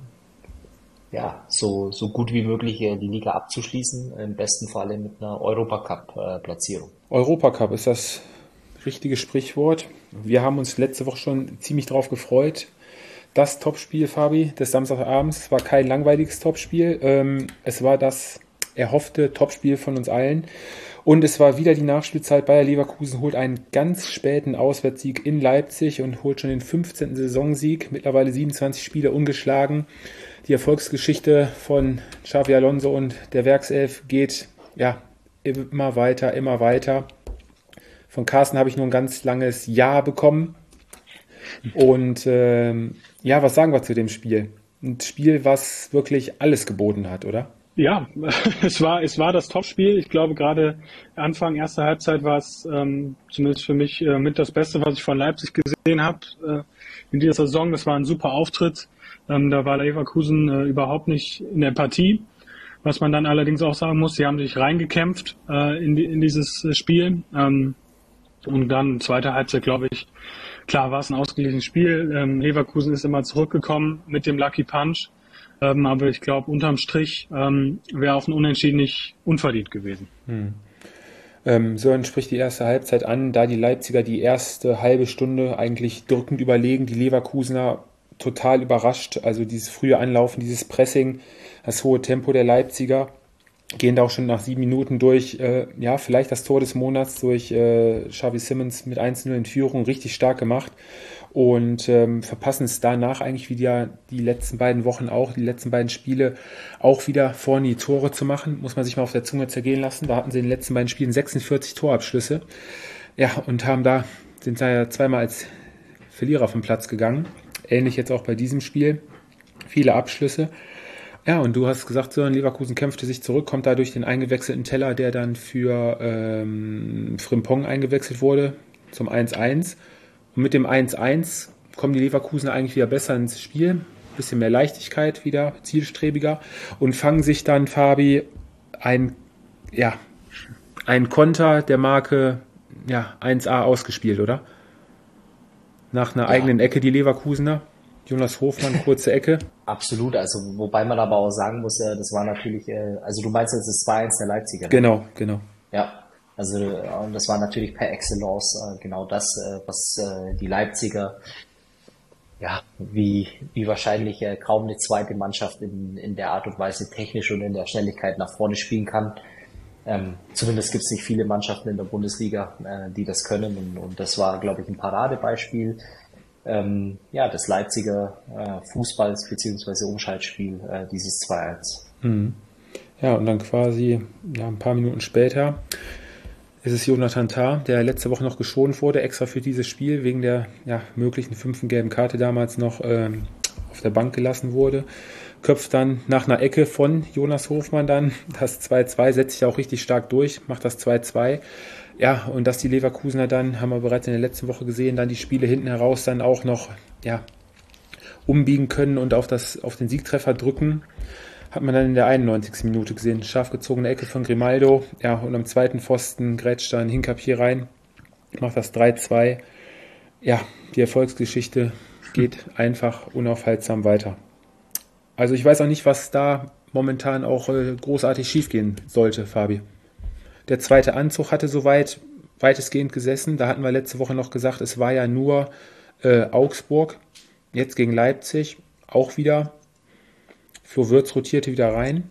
ja, so, so gut wie möglich äh, die Liga abzuschließen, im besten Falle mit einer Europacup-Platzierung. Europacup ist das richtige Sprichwort. Wir haben uns letzte Woche schon ziemlich drauf gefreut. Das Topspiel, Fabi, des Samstagabends war kein langweiliges Topspiel. Ähm, es war das erhoffte Topspiel von uns allen. Und es war wieder die Nachspielzeit. Bayer Leverkusen holt einen ganz späten Auswärtssieg in Leipzig und holt schon den fünfzehnten Saisonsieg. Mittlerweile siebenundzwanzig Spiele ungeschlagen. Die Erfolgsgeschichte von Xabi Alonso und der Werkself geht ja immer weiter, immer weiter. Von Carsten habe ich nur ein ganz langes Ja bekommen. Und ähm, ja, was sagen wir zu dem Spiel? ein Spiel, was wirklich alles geboten hat, oder? Ja, es war, es war das Topspiel. Ich glaube, gerade Anfang erster Halbzeit war es ähm, zumindest für mich äh, mit das Beste, was ich von Leipzig gesehen habe äh, in dieser Saison. Das war ein super Auftritt. Ähm, da war Leverkusen äh, überhaupt nicht in der Partie. Was man dann allerdings auch sagen muss, sie haben sich reingekämpft äh, in, die, in dieses äh, Spiel. Ähm, und dann zweite Halbzeit, glaube ich, klar war es ein ausgeglichenes Spiel. Ähm, Leverkusen ist immer zurückgekommen mit dem Lucky Punch. Ähm, aber ich glaube, unterm Strich ähm, wäre auch ein Unentschieden nicht unverdient gewesen. Hm. Ähm, so entspricht die erste Halbzeit an, da die Leipziger die erste halbe Stunde eigentlich drückend überlegen, die Leverkusener total überrascht. Also dieses frühe Anlaufen, dieses Pressing, das hohe Tempo der Leipziger, gehen da auch schon nach sieben Minuten durch, äh, ja, vielleicht das Tor des Monats durch äh, Xavi Simons mit eins null in Führung, richtig stark gemacht. Und ähm, verpassen es danach eigentlich wieder die letzten beiden Wochen auch, die letzten beiden Spiele auch wieder vorne die Tore zu machen. Muss man sich mal auf der Zunge zergehen lassen. Da hatten sie in den letzten beiden Spielen sechsundvierzig Torabschlüsse. Ja, und haben da, sind da ja zweimal als Verlierer vom Platz gegangen. Ähnlich jetzt auch bei diesem Spiel. Viele Abschlüsse. Ja, und du hast gesagt, Sören Leverkusen kämpfte sich zurück, kommt da durch den eingewechselten Teller, der dann für ähm, Frimpong eingewechselt wurde, zum eins eins. Und mit dem eins eins kommen die Leverkusen eigentlich wieder besser ins Spiel. Bisschen mehr Leichtigkeit wieder, zielstrebiger. Und fangen sich dann, Fabi, ein, ja, ein Konter der Marke ja, eins a ausgespielt, oder? Nach einer ja. eigenen Ecke, die Leverkusener. Jonas Hofmann, kurze Ecke. Absolut, also wobei man aber auch sagen muss, das war natürlich, also du meinst jetzt das zwei eins der Leipziger. Ne? Genau, genau. Ja. Also und das war natürlich per Excellence äh, genau das, äh, was äh, die Leipziger ja wie wie wahrscheinlich äh, kaum eine zweite Mannschaft in in der Art und Weise technisch und in der Schnelligkeit nach vorne spielen kann. Ähm, zumindest gibt es nicht viele Mannschaften in der Bundesliga, äh, die das können und, und das war, glaube ich, ein Paradebeispiel ähm, ja des Leipziger äh, Fußballs beziehungsweise Umschaltspiel äh, dieses zwei eins. Mhm. Ja, und dann quasi ja, ein paar Minuten später ist es Jonathan Tah, der letzte Woche noch geschont wurde, extra für dieses Spiel, wegen der ja, möglichen fünften gelben Karte damals noch ähm, auf der Bank gelassen wurde. Köpft dann nach einer Ecke von Jonas Hofmann dann das zwei zwei, setzt sich auch richtig stark durch, macht das zwei zwei. Ja, und dass die Leverkusener dann, haben wir bereits in der letzten Woche gesehen, dann die Spiele hinten heraus dann auch noch ja, umbiegen können und auf, das, auf den Siegtreffer drücken. Hat man dann in der einundneunzigsten Minute gesehen. Scharf gezogene Ecke von Grimaldo. Ja, und am zweiten Pfosten grätscht dann Hincapié rein. Macht das drei zwei. Ja, die Erfolgsgeschichte geht einfach unaufhaltsam weiter. Also ich weiß auch nicht, was da momentan auch äh, großartig schiefgehen sollte, Fabi. Der zweite Anzug hatte soweit weitestgehend gesessen. Da hatten wir letzte Woche noch gesagt, es war ja nur äh, Augsburg. Jetzt gegen Leipzig auch wieder. Flo Würz rotierte wieder rein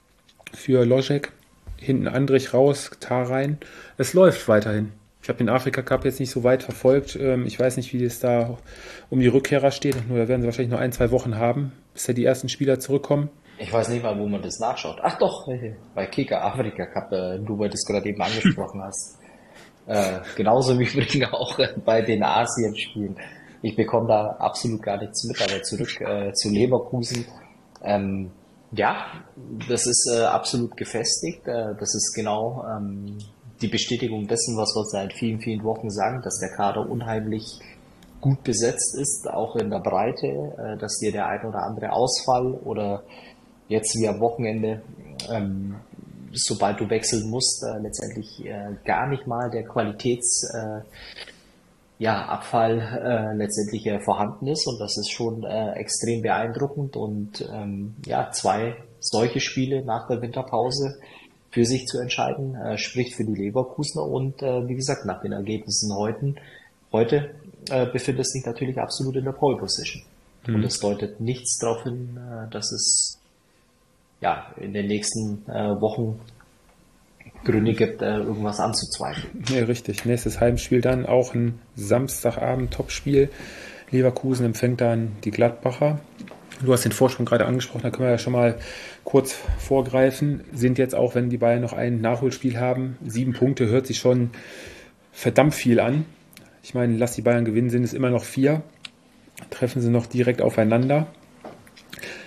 für Loschek, hinten Andrich raus, Tah rein. Es läuft weiterhin. Ich habe den Afrika Cup jetzt nicht so weit verfolgt. Ich weiß nicht, wie es da um die Rückkehrer steht. Nur da werden sie wahrscheinlich noch ein, zwei Wochen haben, bis da die ersten Spieler zurückkommen. Ich weiß nicht mal, wo man das nachschaut. Ach doch, bei Kicker Afrika Cup, du, weil du das gerade eben angesprochen hast. Äh, genauso wie übrigens auch bei den Asien-Spielen. Ich bekomme da absolut gar nichts mit, aber zurück äh, zu Leverkusen. Ähm, ja, das ist äh, absolut gefestigt. Äh, das ist genau ähm, die Bestätigung dessen, was wir seit vielen, vielen Wochen sagen, dass der Kader unheimlich gut besetzt ist, auch in der Breite, äh, dass dir der ein oder andere Ausfall oder jetzt wie am Wochenende, ähm, sobald du wechseln musst, äh, letztendlich äh, gar nicht mal der Qualitäts äh, ja, Abfall äh, letztendlich äh, vorhanden ist und das ist schon äh, extrem beeindruckend und ähm, ja, zwei solche Spiele nach der Winterpause für sich zu entscheiden, äh, spricht für die Leverkusener und äh, wie gesagt, nach den Ergebnissen heute, heute äh, befindet es sich natürlich absolut in der Pole Position. Mhm. Und es deutet nichts darauf hin, äh, dass es ja in den nächsten äh, Wochen Gründe gibt, äh, irgendwas anzuzweifeln. Ja, richtig. Nächstes Heimspiel dann auch ein Samstagabend-Topspiel. Leverkusen empfängt dann die Gladbacher. Du hast den Vorsprung gerade angesprochen, da können wir ja schon mal kurz vorgreifen. Sind jetzt auch, wenn die Bayern noch ein Nachholspiel haben, sieben Punkte, hört sich schon verdammt viel an. Ich meine, lass die Bayern gewinnen, sind es immer noch vier. Treffen sie noch direkt aufeinander.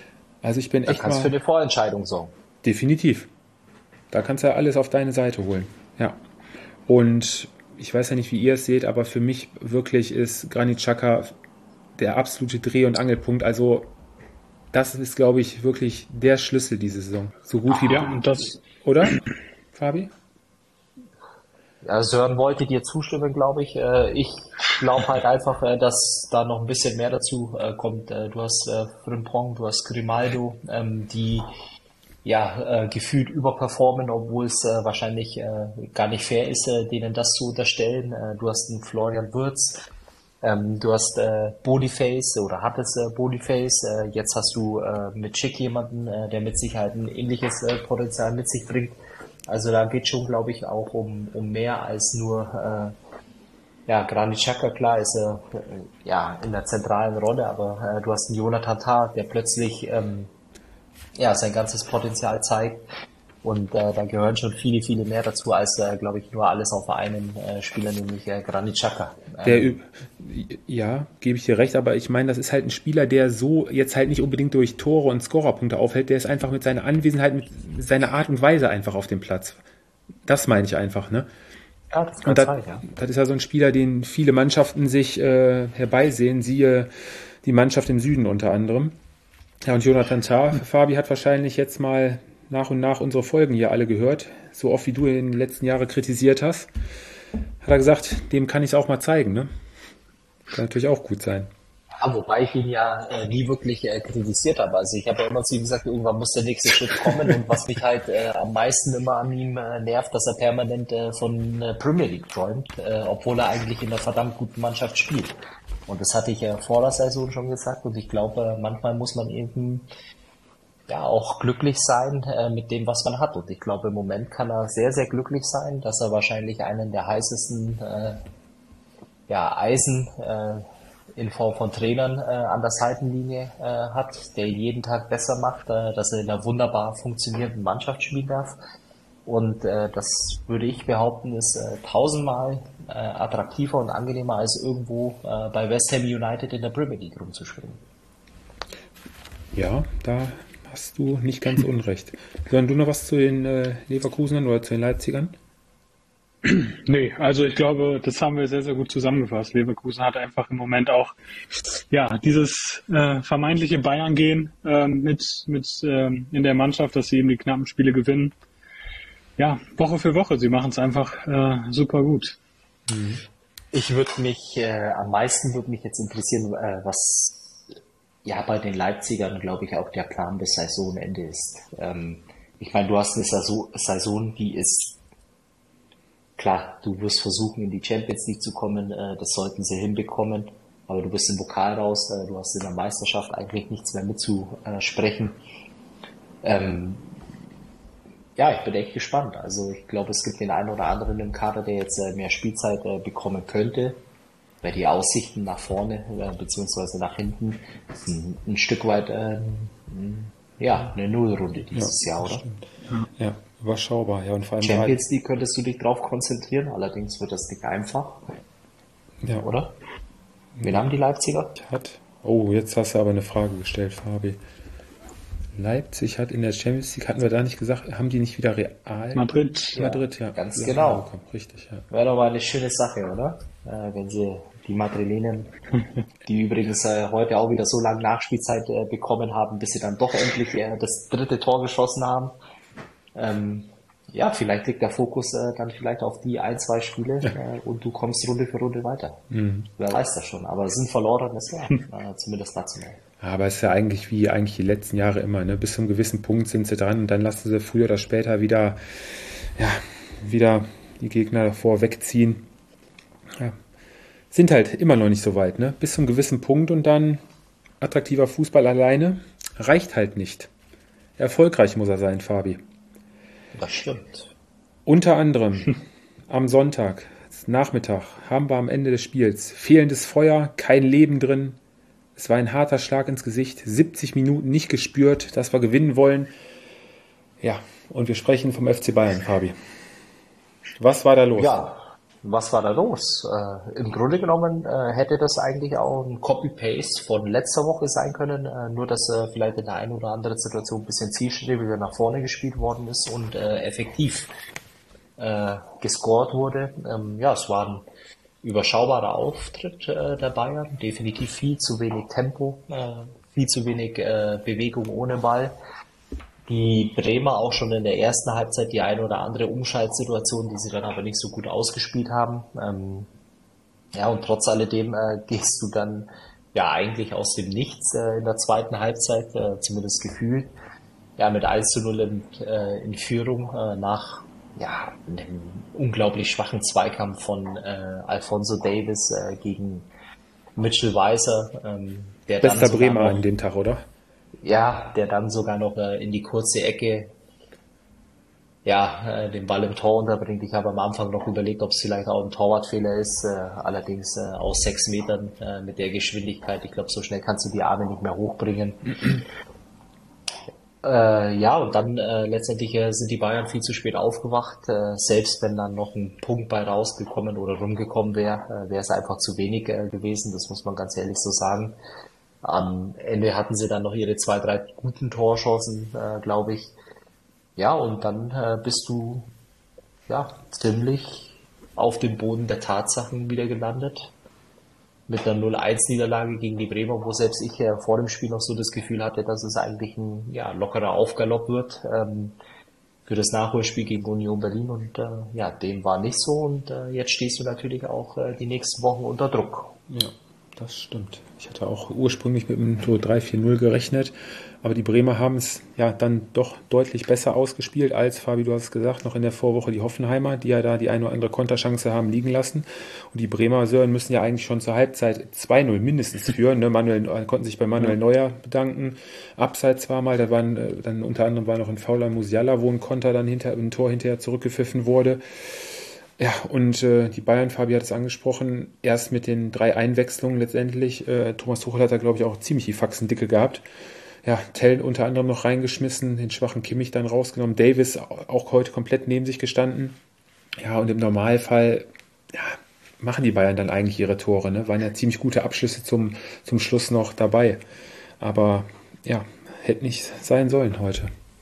Also ich bin Da echt kannst du mal... für eine Vorentscheidung sorgen. Definitiv. Da kannst du ja alles auf deine Seite holen. Ja. Und ich weiß ja nicht, wie ihr es seht, aber für mich wirklich ist Granit Xhaka der absolute Dreh- und Angelpunkt. Also das ist, glaube ich, wirklich der Schlüssel diese Saison. So gut wie... Ja, und das, Oder, Fabi? Ja, Sören wollte dir zustimmen, glaube ich. Äh, Ich glaube halt einfach, äh, dass da noch ein bisschen mehr dazu äh, kommt. Äh, Du hast äh, Frimpong, du hast Grimaldo, ähm, die ja äh, gefühlt überperformen, obwohl es äh, wahrscheinlich äh, gar nicht fair ist, äh, denen das zu unterstellen. Äh, Du hast einen Florian Wirtz, ähm, du hast äh, Boniface oder hattest äh, Boniface. Äh, jetzt hast du äh, mit Schick jemanden, äh, der mit Sicherheit ein ähnliches äh, Potenzial mit sich bringt. Also da geht schon, glaube ich, auch um, um mehr als nur, äh, ja, Granit Xhaka, klar, ist er äh, ja in der zentralen Rolle, aber äh, du hast einen Jonathan Tah, der plötzlich ähm, ja sein ganzes Potenzial zeigt. Und äh, da gehören schon viele, viele mehr dazu, als, äh, glaube ich, nur alles auf einen äh, Spieler, nämlich äh, Granit Xhaka. Der, Ähm, Ü- ja, gebe ich dir recht, aber ich meine, das ist halt ein Spieler, der so jetzt halt nicht unbedingt durch Tore und Scorerpunkte aufhält, der ist einfach mit seiner Anwesenheit, mit seiner Art und Weise einfach auf dem Platz. Das meine ich einfach, ne? ja, das kann Und das, sein, ja. das ist ja so ein Spieler, den viele Mannschaften sich äh, herbeisehen, siehe die Mannschaft im Süden unter anderem. Ja, und Jonathan Tah, Fabi hat wahrscheinlich jetzt mal nach und nach unsere Folgen hier alle gehört, so oft wie du in den letzten Jahren kritisiert hast, hat er gesagt, dem kann ich es auch mal zeigen, ne? Kann natürlich auch gut sein. Ja, wobei ich ihn ja äh, nie wirklich äh, kritisiert habe. Also ich habe ja immer zu ihm gesagt, irgendwann muss der nächste Schritt kommen. Und was mich halt äh, am meisten immer an ihm äh, nervt, dass er permanent äh, von äh, Premier League träumt, äh, obwohl er eigentlich in einer verdammt guten Mannschaft spielt. Und das hatte ich ja vor der Saison schon gesagt. Und ich glaube, manchmal muss man eben ja auch glücklich sein äh, mit dem, was man hat. Und ich glaube, im Moment kann er sehr, sehr glücklich sein, dass er wahrscheinlich einen der heißesten äh, ja, Eisen äh, in Form von Trainern äh, an der Seitenlinie äh, hat, der ihn jeden Tag besser macht, äh, dass er in einer wunderbar funktionierenden Mannschaft spielen darf. Und äh, das würde ich behaupten, ist äh, tausendmal äh, attraktiver und angenehmer als irgendwo äh, bei West Ham United in der Premier League rumzuspringen. Ja, da hast du nicht ganz unrecht. Sollen du noch was zu den äh, Leverkusenern oder zu den Leipzigern? nee, also ich glaube, das haben wir sehr, sehr gut zusammengefasst. Leverkusen hat einfach im Moment auch, ja, dieses äh, vermeintliche Bayern-Gehen ähm, mit, mit ähm, in der Mannschaft, dass sie eben die knappen Spiele gewinnen. Ja, Woche für Woche, sie machen es einfach äh, super gut. Ich würde mich, äh, am meisten würde mich jetzt interessieren, äh, was ja bei den Leipzigern, glaube ich, auch der Plan bis Saisonende ist. Ähm, ich meine, du hast eine Saison, Saison, die ist klar, du wirst versuchen, in die Champions League zu kommen, äh, das sollten sie hinbekommen, aber du bist im Pokal raus, äh, du hast in der Meisterschaft eigentlich nichts mehr mitzusprechen. Ähm, ja, ich bin echt gespannt. Also ich glaube, es gibt den einen oder anderen im Kader, der jetzt äh, mehr Spielzeit äh, bekommen könnte, weil die Aussichten nach vorne äh, beziehungsweise nach hinten ist ein, ein Stück weit äh, ja, eine Nullrunde dieses Ja, Jahr, das oder? stimmt. Ja, überschaubar. Ja, und vor allem Champions League könntest du dich drauf konzentrieren, allerdings wird das nicht einfach, ja, oder? Wen haben die Leipziger? hat. Oh, jetzt hast du aber eine Frage gestellt, Fabi. Leipzig hat in der Champions League, hatten wir da nicht gesagt, haben die nicht wieder Real? Madrid. Madrid, ja. Ganz Ja, genau. gekommen. Richtig, ja. Wäre doch mal eine schöne Sache, oder? Äh, wenn sie die Madrilenen, die übrigens äh, heute auch wieder so lange Nachspielzeit äh, bekommen haben, bis sie dann doch endlich äh, das dritte Tor geschossen haben. Ähm, ja, vielleicht liegt der Fokus äh, dann vielleicht auf die ein, zwei Spiele äh, und du kommst Runde für Runde weiter. Mhm. Wer weiß das schon, aber es sind verlorenes Jahr, äh, zumindest national. Aber es ist ja eigentlich wie eigentlich die letzten Jahre immer, ne? Bis zu einem gewissen Punkt sind sie dran und dann lassen sie früher oder später wieder, ja, wieder die Gegner davor wegziehen. Ja. Sind halt immer noch nicht so weit, ne? Bis zu einem gewissen Punkt und dann attraktiver Fußball alleine reicht halt nicht. Erfolgreich muss er sein, Fabi. Das stimmt. Unter anderem am Sonntag, Nachmittag, haben wir am Ende des Spiels fehlendes Feuer, kein Leben drin. Es war ein harter Schlag ins Gesicht, siebzig Minuten nicht gespürt, dass wir gewinnen wollen. Ja, und wir sprechen vom F C Bayern, Fabi. Was war da los? Ja, was war da los? Äh, im Grunde genommen äh, hätte das eigentlich auch ein Copy-Paste von letzter Woche sein können, äh, nur dass äh, vielleicht in der einen oder anderen Situation ein bisschen zielstrebiger nach vorne gespielt worden ist und äh, effektiv äh, gescored wurde. Ähm, ja, es war ein überschaubarer Auftritt äh, der Bayern, definitiv viel zu wenig Tempo, äh, viel zu wenig äh, Bewegung ohne Ball. Die Bremer auch schon in der ersten Halbzeit die eine oder andere Umschaltsituation, die sie dann aber nicht so gut ausgespielt haben. Ähm, ja, und trotz alledem äh, gehst du dann ja eigentlich aus dem Nichts äh, in der zweiten Halbzeit, äh, zumindest gefühlt, ja, mit eins zu null in, äh, in Führung äh, nach ja, einem unglaublich schwachen Zweikampf von äh, Alphonso Davies äh, gegen Mitchell Weiser. Ähm, der Bester dann sogar Bremer noch, an dem Tag, oder? Ja, der dann sogar noch äh, in die kurze Ecke ja, äh, den Ball im Tor unterbringt. Ich habe am Anfang noch überlegt, ob es vielleicht auch ein Torwartfehler ist. Äh, allerdings äh, aus sechs Metern äh, mit der Geschwindigkeit. Ich glaube, so schnell kannst du die Arme nicht mehr hochbringen. Äh, ja, und dann äh, letztendlich äh, sind die Bayern viel zu spät aufgewacht. Äh, selbst wenn dann noch ein Punkt bei rausgekommen oder rumgekommen wäre, äh, wäre es einfach zu wenig äh, gewesen. Das muss man ganz ehrlich so sagen. Am Ende hatten sie dann noch ihre zwei, drei guten Torchancen, äh, glaube ich. Ja, und dann äh, bist du ja ziemlich auf dem Boden der Tatsachen wieder gelandet. Mit einer null eins Niederlage gegen die Bremer, wo selbst ich ja vor dem Spiel noch so das Gefühl hatte, dass es eigentlich ein ja, lockerer Aufgalopp wird ähm, für das Nachholspiel gegen Union Berlin. Und äh, ja, dem war nicht so. Und äh, jetzt stehst du natürlich auch äh, die nächsten Wochen unter Druck. Ja, das stimmt. Ich hatte auch ursprünglich mit einem so drei vier null gerechnet, aber die Bremer haben es ja dann doch deutlich besser ausgespielt als, Fabi, du hast es gesagt, noch in der Vorwoche die Hoffenheimer, die ja da die eine oder andere Konterchance haben liegen lassen. Und die Bremer Sören müssen ja eigentlich schon zur Halbzeit zwei null mindestens führen. Ne? Manuel, konnten sich bei Manuel Neuer bedanken. Abseits war mal, da waren dann unter anderem war noch ein Foul an Musiala, wo ein Konter dann hinter ein Tor hinterher zurückgepfiffen wurde. Ja, und äh, die Bayern, Fabi hat es angesprochen, erst mit den drei Einwechslungen letztendlich. Äh, Thomas Tuchel hat da, glaube ich, auch ziemlich die Faxen dicke gehabt. Ja, Tell unter anderem noch reingeschmissen, den schwachen Kimmich dann rausgenommen. Davis auch heute komplett neben sich gestanden. Ja, und im Normalfall ja, machen die Bayern dann eigentlich ihre Tore. Ne? Waren ja ziemlich gute Abschlüsse zum, zum Schluss noch dabei. Aber ja, hätte nicht sein sollen heute.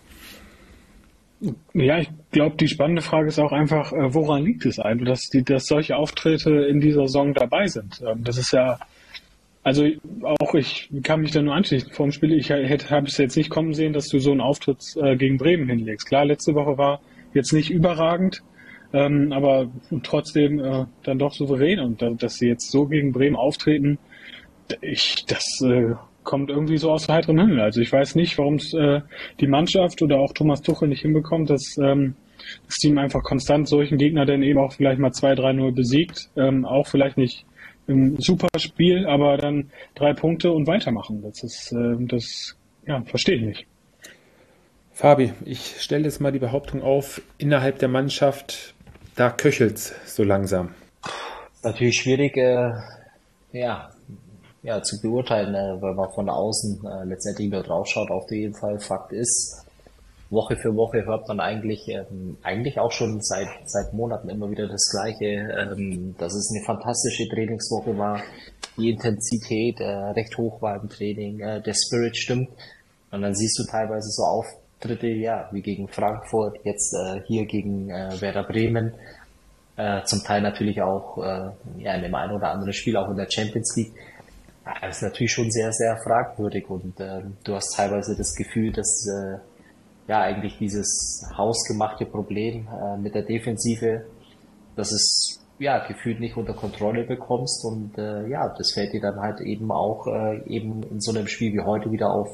Ja, ich glaube, die spannende Frage ist auch einfach, äh, woran liegt es eigentlich, dass, die, dass solche Auftritte in dieser Saison dabei sind? Ähm, das ist ja, also auch ich kann mich da nur anschließen vor dem Spiel. Ich hätte, habe es jetzt nicht kommen sehen, dass du so einen Auftritt äh, gegen Bremen hinlegst. Klar, letzte Woche war jetzt nicht überragend, ähm, aber trotzdem äh, dann doch souverän. Und da, dass sie jetzt so gegen Bremen auftreten, ich, das äh, kommt irgendwie so aus heiterem Himmel. Also ich weiß nicht, warum es äh, die Mannschaft oder auch Thomas Tuchel nicht hinbekommt, dass ähm, das Team einfach konstant solchen Gegner dann eben auch vielleicht mal zwei drei null besiegt. Ähm, auch vielleicht nicht im super Spiel, aber dann drei Punkte und weitermachen. Das ist, äh, das, ja, verstehe ich nicht. Fabi, ich stelle jetzt mal die Behauptung auf, innerhalb der Mannschaft, da köchelt's so langsam. Natürlich schwierig, äh, ja, ja, zu beurteilen, äh, weil man von außen äh, letztendlich nur drauf schaut. Auf jeden Fall Fakt ist, Woche für Woche hört man eigentlich, ähm, eigentlich auch schon seit seit Monaten immer wieder das Gleiche, ähm, dass es eine fantastische Trainingswoche war, die Intensität äh, recht hoch war im Training, äh, der Spirit stimmt. Und dann siehst du teilweise so Auftritte, ja, wie gegen Frankfurt, jetzt äh, hier gegen äh, Werder Bremen, äh, zum Teil natürlich auch äh, ja, in dem einen oder anderen Spiel, auch in der Champions League. Das ist natürlich schon sehr, sehr fragwürdig und äh, du hast teilweise das Gefühl, dass äh, ja eigentlich dieses hausgemachte Problem äh, mit der Defensive, dass es ja gefühlt nicht unter Kontrolle bekommst und äh, ja, das fällt dir dann halt eben auch äh, eben in so einem Spiel wie heute wieder auf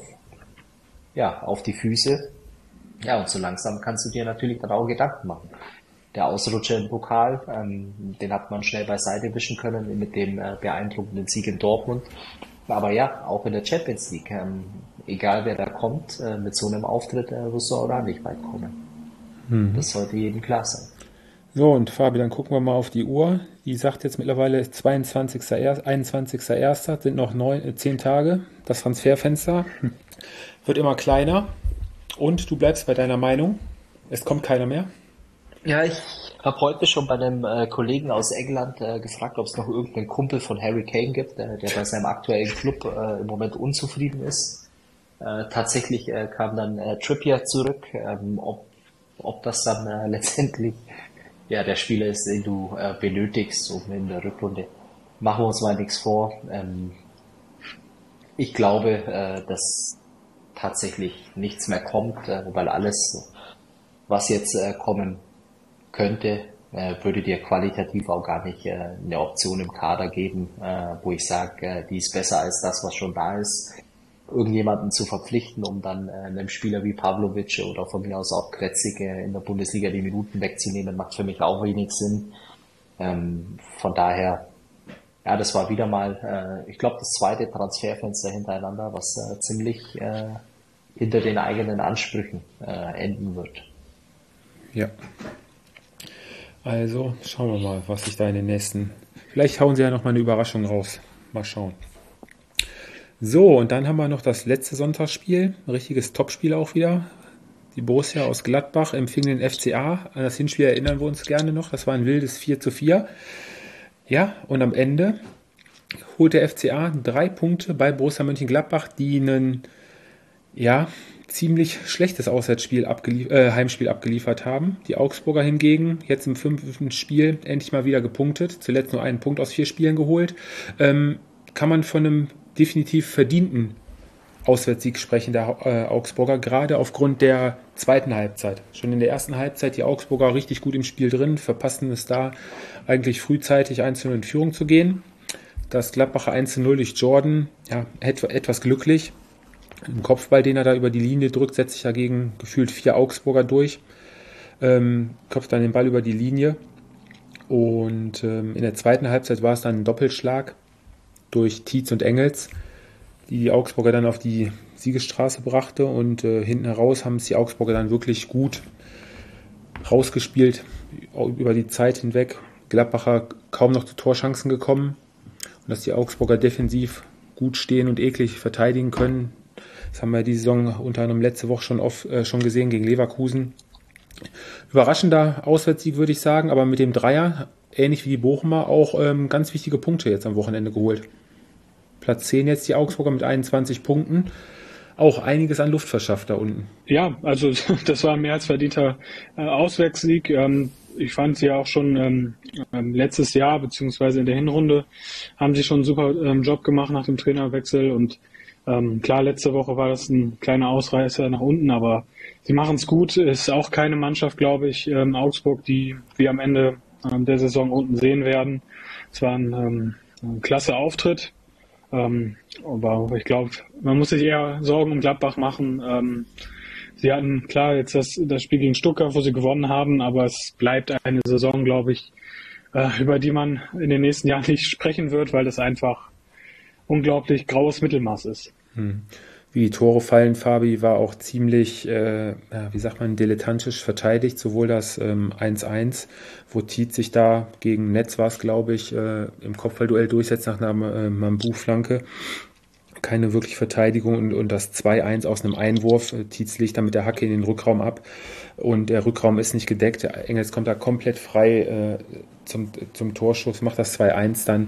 ja auf die Füße. Ja, und so langsam kannst du dir natürlich dann auch Gedanken machen. Der Ausrutscher im Pokal, ähm, den hat man schnell beiseite wischen können mit dem äh, beeindruckenden Sieg in Dortmund. Aber ja, auch in der Champions League, ähm, egal wer da kommt, äh, mit so einem Auftritt äh, wirst du auch da nicht weit kommen. Mhm. Das sollte jedem klar sein. So, und Fabi, dann gucken wir mal auf die Uhr. Die sagt jetzt mittlerweile zweiundzwanzigster einundzwanzigster erster sind noch neun, zehn Tage. Das Transferfenster wird immer kleiner. Und du bleibst bei deiner Meinung. Es kommt keiner mehr. Ja, ich habe heute schon bei einem äh, Kollegen aus England äh, gefragt, ob es noch irgendeinen Kumpel von Harry Kane gibt, äh, der bei seinem aktuellen Club äh, im Moment unzufrieden ist. Äh, tatsächlich äh, kam dann äh, Trippier zurück. Ähm, ob, ob das dann äh, letztendlich ja der Spieler ist, den du äh, benötigst, um in der Rückrunde. Machen wir uns mal nichts vor. Ähm, ich glaube, äh, dass tatsächlich nichts mehr kommt, äh, weil alles, was jetzt äh, kommen könnte, äh, würde dir qualitativ auch gar nicht äh, eine Option im Kader geben, äh, wo ich sage, äh, die ist besser als das, was schon da ist. Irgendjemanden zu verpflichten, um dann äh, einem Spieler wie Pavlovic oder von mir aus auch Kretzig äh, in der Bundesliga die Minuten wegzunehmen, macht für mich auch wenig Sinn. Ähm, von daher, ja, das war wieder mal, äh, ich glaube, das zweite Transferfenster hintereinander, was äh, ziemlich äh, hinter den eigenen Ansprüchen äh, enden wird. Ja. Also schauen wir mal, was sich da in den nächsten... Vielleicht hauen sie ja noch mal eine Überraschung raus. Mal schauen. So, und dann haben wir noch das letzte Sonntagsspiel. Ein richtiges Topspiel auch wieder. Die Borussia aus Gladbach empfing den F C A. An das Hinspiel erinnern wir uns gerne noch. Das war ein wildes vier zu vier. Ja, und am Ende holt der F C A drei Punkte bei Borussia Mönchengladbach, die einen, ja, ziemlich schlechtes Auswärtsspiel abgelief- äh, Heimspiel abgeliefert haben. Die Augsburger hingegen jetzt im fünften Spiel endlich mal wieder gepunktet. Zuletzt nur einen Punkt aus vier Spielen geholt. Ähm, kann man von einem definitiv verdienten Auswärtssieg sprechen, der äh, Augsburger, gerade aufgrund der zweiten Halbzeit. Schon in der ersten Halbzeit die Augsburger richtig gut im Spiel drin, verpassten es da eigentlich frühzeitig eins zu null in Führung zu gehen. Das Gladbacher eins zu null durch Jordan, ja, etwas glücklich. Ein Kopfball, den er da über die Linie drückt, setzt sich dagegen gefühlt vier Augsburger durch, ähm, köpft dann den Ball über die Linie. Und ähm, in der zweiten Halbzeit war es dann ein Doppelschlag durch Tietz und Engels, die die Augsburger dann auf die Siegesstraße brachte. Und äh, hinten heraus haben es die Augsburger dann wirklich gut rausgespielt über die Zeit hinweg. Gladbacher kaum noch zu Torchancen gekommen. Und dass die Augsburger defensiv gut stehen und eklig verteidigen können, das haben wir die Saison unter anderem letzte Woche schon oft äh, schon gesehen gegen Leverkusen. Überraschender Auswärtssieg, würde ich sagen, aber mit dem Dreier, ähnlich wie die Bochumer, auch ähm, ganz wichtige Punkte jetzt am Wochenende geholt. Platz zehn jetzt die Augsburger mit einundzwanzig Punkten. Auch einiges an Luft verschafft da unten. Ja, also das war ein mehr als verdienter äh, Auswärtssieg. Ähm, ich fand sie ja auch schon ähm, ähm, letztes Jahr, beziehungsweise in der Hinrunde, haben sie schon einen super ähm, Job gemacht nach dem Trainerwechsel. Und ähm, klar, letzte Woche war das ein kleiner Ausreißer nach unten, aber sie machen es gut. Ist auch keine Mannschaft, glaube ich, ähm, Augsburg, die wir am Ende ähm, der Saison unten sehen werden. Es war ein, ähm, ein klasse Auftritt. Ähm, aber ich glaube, man muss sich eher Sorgen um Gladbach machen. Ähm, sie hatten, klar, jetzt das, das Spiel gegen Stuttgart, wo sie gewonnen haben, aber es bleibt eine Saison, glaube ich, äh, über die man in den nächsten Jahren nicht sprechen wird, weil das einfach unglaublich graues Mittelmaß ist. Hm. Wie die Tore fallen, Fabi, war auch ziemlich, äh, ja, wie sagt man, dilettantisch verteidigt. Sowohl das ähm, eins eins, wo Tietz sich da gegen Netz war es, glaube ich, äh, im Kopfballduell durchsetzt nach einer äh, Mambu-Flanke. Keine wirklich Verteidigung und, und das zwei eins aus einem Einwurf. Tietz legt da mit der Hacke in den Rückraum ab und der Rückraum ist nicht gedeckt. Der Engels kommt da komplett frei äh, zum, zum Torschuss, macht das zwei eins dann.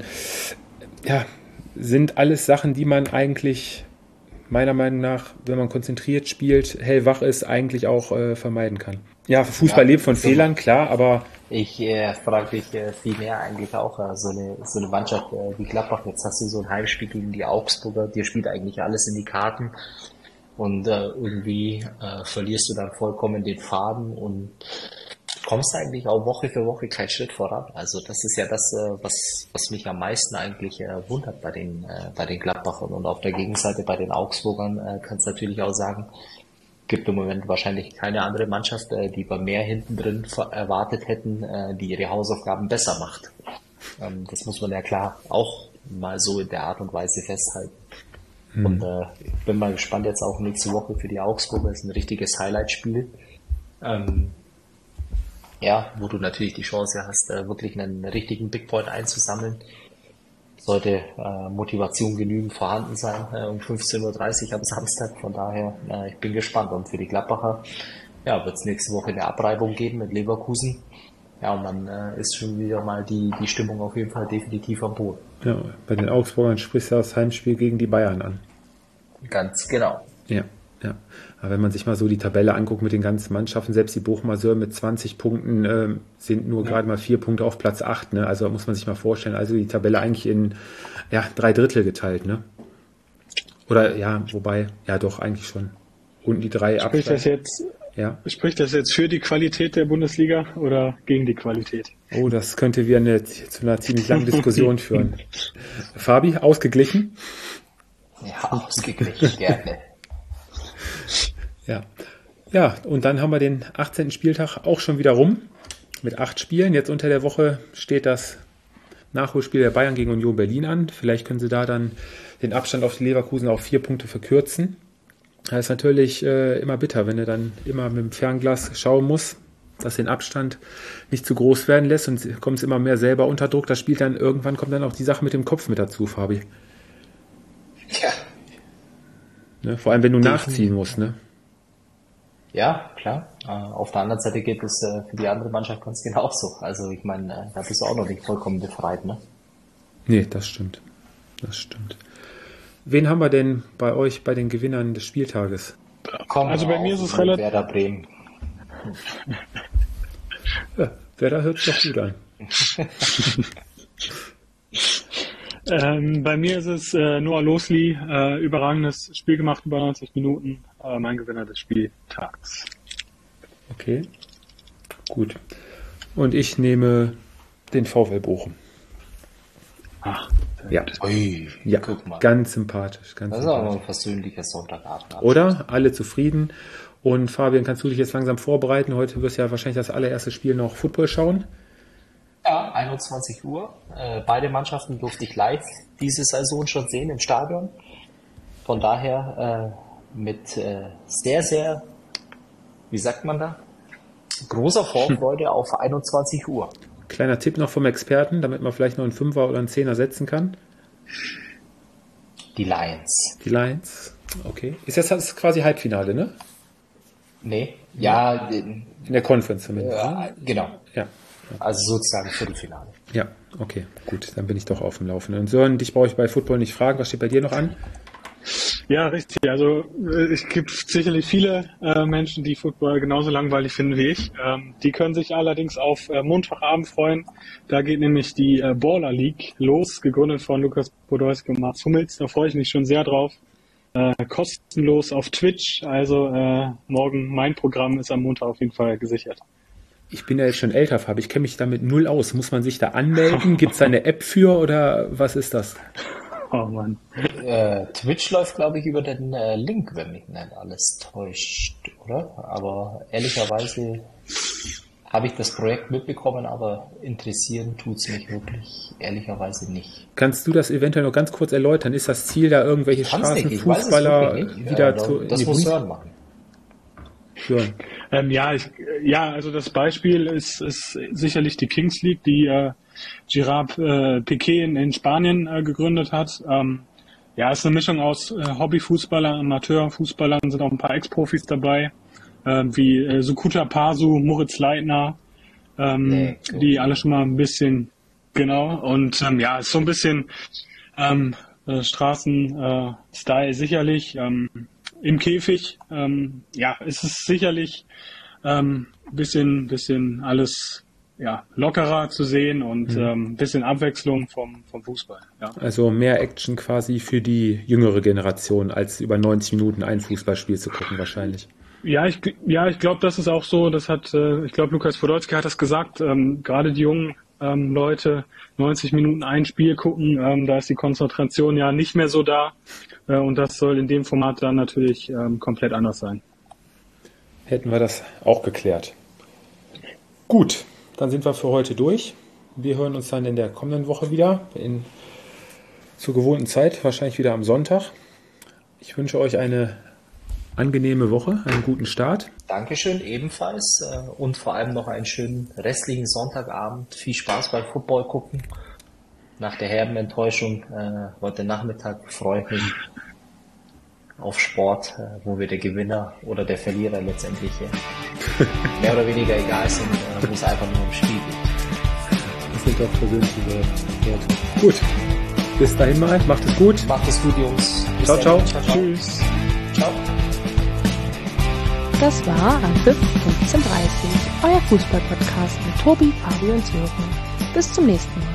Ja, sind alles Sachen, die man eigentlich meiner Meinung nach, wenn man konzentriert spielt, hellwach ist, eigentlich auch äh, vermeiden kann. Ja, Fußball ja, lebt von Fehlern, klar, aber... Ich äh, frage mich äh, viel mehr eigentlich auch, äh, so, eine, so eine Mannschaft äh, wie Gladbach, jetzt hast du so ein Heimspiel gegen die Augsburger, dir spielt eigentlich alles in die Karten und äh, irgendwie äh, verlierst du dann vollkommen den Faden und kommst eigentlich auch Woche für Woche keinen Schritt voran. Also das ist ja das, was was mich am meisten eigentlich äh, wundert bei den äh, bei den Gladbachern. Und auf der Gegenseite bei den Augsburgern äh, kannst du natürlich auch sagen, gibt im Moment wahrscheinlich keine andere Mannschaft, äh, die wir mehr hinten drin erwartet hätten, äh, die ihre Hausaufgaben besser macht. Ähm, das muss man ja klar auch mal so in der Art und Weise festhalten. Mhm. Und äh, ich bin mal gespannt jetzt auch nächste Woche für die Augsburger. Das ist ein richtiges Highlight-Spiel. Ähm, Ja, wo du natürlich die Chance hast, wirklich einen richtigen Big Point einzusammeln. Sollte äh, Motivation genügend vorhanden sein, äh, um fünfzehn Uhr dreißig am Samstag. Von daher, äh, ich bin gespannt. Und für die Gladbacher ja, wird es nächste Woche eine Abreibung geben mit Leverkusen. Ja, und dann äh, ist schon wieder mal die, die Stimmung auf jeden Fall definitiv am Boden. Ja, bei den Augsburgern sprichst du das Heimspiel gegen die Bayern an. Ganz genau. Ja, ja. Aber wenn man sich mal so die Tabelle anguckt mit den ganzen Mannschaften, selbst die Bochumer Sören mit zwanzig Punkten äh, sind nur ja. gerade mal vier Punkte auf Platz acht. Ne? Also muss man sich mal vorstellen, also die Tabelle eigentlich in ja, drei Drittel geteilt. Ne? Oder ja, wobei, ja doch, eigentlich schon. Unten die drei Absteigen. Spricht das jetzt... Ja. Spricht das jetzt für die Qualität der Bundesliga oder gegen die Qualität? Oh, das könnte wieder eine, zu einer ziemlich langen Diskussion führen. Fabi, ausgeglichen? Ja, ausgeglichen, gerne. Ja. Ja, und dann haben wir den achtzehnten Spieltag auch schon wieder rum mit acht Spielen. Jetzt unter der Woche steht das Nachholspiel der Bayern gegen Union Berlin an. Vielleicht können sie da dann den Abstand auf die Leverkusen auf vier Punkte verkürzen. Das ist natürlich äh, immer bitter, wenn er dann immer mit dem Fernglas schauen muss, dass den Abstand nicht zu groß werden lässt und kommt es immer mehr selber unter Druck. Das spielt dann irgendwann kommt dann auch die Sache mit dem Kopf mit dazu, Fabi. Ja. Ne, vor allem, wenn du Definitiv. nachziehen musst, ne? Ja, klar. Äh, auf der anderen Seite geht es äh, für die andere Mannschaft ganz genauso. Also ich meine, äh, da bist du auch noch nicht vollkommen befreit, ne? Nee, das stimmt. Das stimmt. Wen haben wir denn bei euch bei den Gewinnern des Spieltages? Komm, also bei mir ist es relativ... Werder Bremen. Ja, Werder hört sich doch gut an. ähm, bei mir ist es äh, Noah Losli, äh, überragendes Spiel gemacht, über neunzig Minuten, äh, mein Gewinner des Spieltags. Okay, gut. Und ich nehme den VfL Bochum. Ach, ja, Ui, ja guck mal. Ganz sympathisch. Ganz das ist sympathisch. auch ein versöhnlicher Sonntagabend. Oder? Alle zufrieden. Und Fabian, kannst du dich jetzt langsam vorbereiten? Heute wirst du ja wahrscheinlich das allererste Spiel noch Football schauen. Ja, einundzwanzig Uhr. Äh, beide Mannschaften durfte ich live diese Saison schon sehen im Stadion. Von daher äh, mit äh, sehr, sehr, wie sagt man da, großer Vorfreude auf einundzwanzig Uhr. Kleiner Tipp noch vom Experten, damit man vielleicht noch einen Fünfer oder einen Zehner setzen kann. Die Lions. Die Lions, okay. Ist jetzt das quasi Halbfinale, ne? Nee, ja. In der Conference zumindest. Ja, genau. Ja. Also sozusagen Viertelfinale. Ja, okay, gut, dann bin ich doch auf dem Laufenden. Und Sören, dich brauche ich bei Football nicht fragen, was steht bei dir noch an? Ja, richtig. Also es gibt sicherlich viele äh, Menschen, die Football genauso langweilig finden wie ich. Ähm, die können sich allerdings auf äh, Montagabend freuen. Da geht nämlich die äh, Baller League los, gegründet von Lukas Podolski und Mats Hummels. Da freue ich mich schon sehr drauf. Äh, kostenlos auf Twitch. Also äh, morgen mein Programm ist am Montag auf jeden Fall gesichert. Ich bin ja jetzt schon älter, Fabi. Ich kenne mich damit null aus. Muss man sich da anmelden? Gibt es da eine App für oder was ist das? Oh Mann. Äh, Twitch läuft, glaube ich, über den äh, Link, wenn mich nicht alles täuscht, oder? Aber ehrlicherweise habe ich das Projekt mitbekommen, aber interessieren tut's mich wirklich ehrlicherweise nicht. Kannst du das eventuell noch ganz kurz erläutern? Ist das Ziel, da irgendwelche Straßenfußballer wieder ja, zu... Das muss Sören machen. Sören. Ähm, ja, ich, ja, also das Beispiel ist, ist sicherlich die Kings League, die äh, Gerard äh, Piqué in, in Spanien äh, gegründet hat. Ähm, ja, es ist eine Mischung aus äh, Hobbyfußballern, Amateurfußballern, sind auch ein paar Ex-Profis dabei, äh, wie äh, Sukuta Pasu, Moritz Leitner, ähm, nee, so die alle schon mal ein bisschen, genau, und ähm, ja, ist so ein bisschen ähm, äh, Straßen-Style äh, sicherlich, ähm, im Käfig, ähm, ja, es ist sicherlich ähm, bisschen, bisschen alles ja, lockerer zu sehen und mhm. ähm, bisschen Abwechslung vom, vom Fußball. Ja. Also mehr Action quasi für die jüngere Generation, als über neunzig Minuten ein Fußballspiel zu gucken wahrscheinlich. Ja, ich, ja, ich glaube, das ist auch so, das hat, äh, ich glaube, Lukas Podolski hat das gesagt, ähm, gerade die jungen ähm, Leute neunzig Minuten ein Spiel gucken, ähm, da ist die Konzentration ja nicht mehr so da äh, und das soll in dem Format dann natürlich ähm, komplett anders sein. Hätten wir das auch geklärt. Gut. Dann sind wir für heute durch. Wir hören uns dann in der kommenden Woche wieder, in, zur gewohnten Zeit, wahrscheinlich wieder am Sonntag. Ich wünsche euch eine angenehme Woche, einen guten Start. Dankeschön, ebenfalls. Und vor allem noch einen schönen restlichen Sonntagabend. Viel Spaß beim Football gucken. Nach der herben Enttäuschung äh, heute Nachmittag freue ich mich auf Sport, äh, wo wir der Gewinner oder der Verlierer letztendlich äh, mehr oder weniger egal sind, äh, wo es einfach nur um Spiel geht. Das sind doch persönliche Worte. Gut, bis dahin mal, macht es gut. Macht es gut, Jungs. Bis ciao, ciao, ciao, ciao. Tschüss. Ciao. Das war Anpfiff fünfzehn Uhr dreißig, euer Fußball-Podcast mit Tobi, Fabi und Sören. Bis zum nächsten Mal.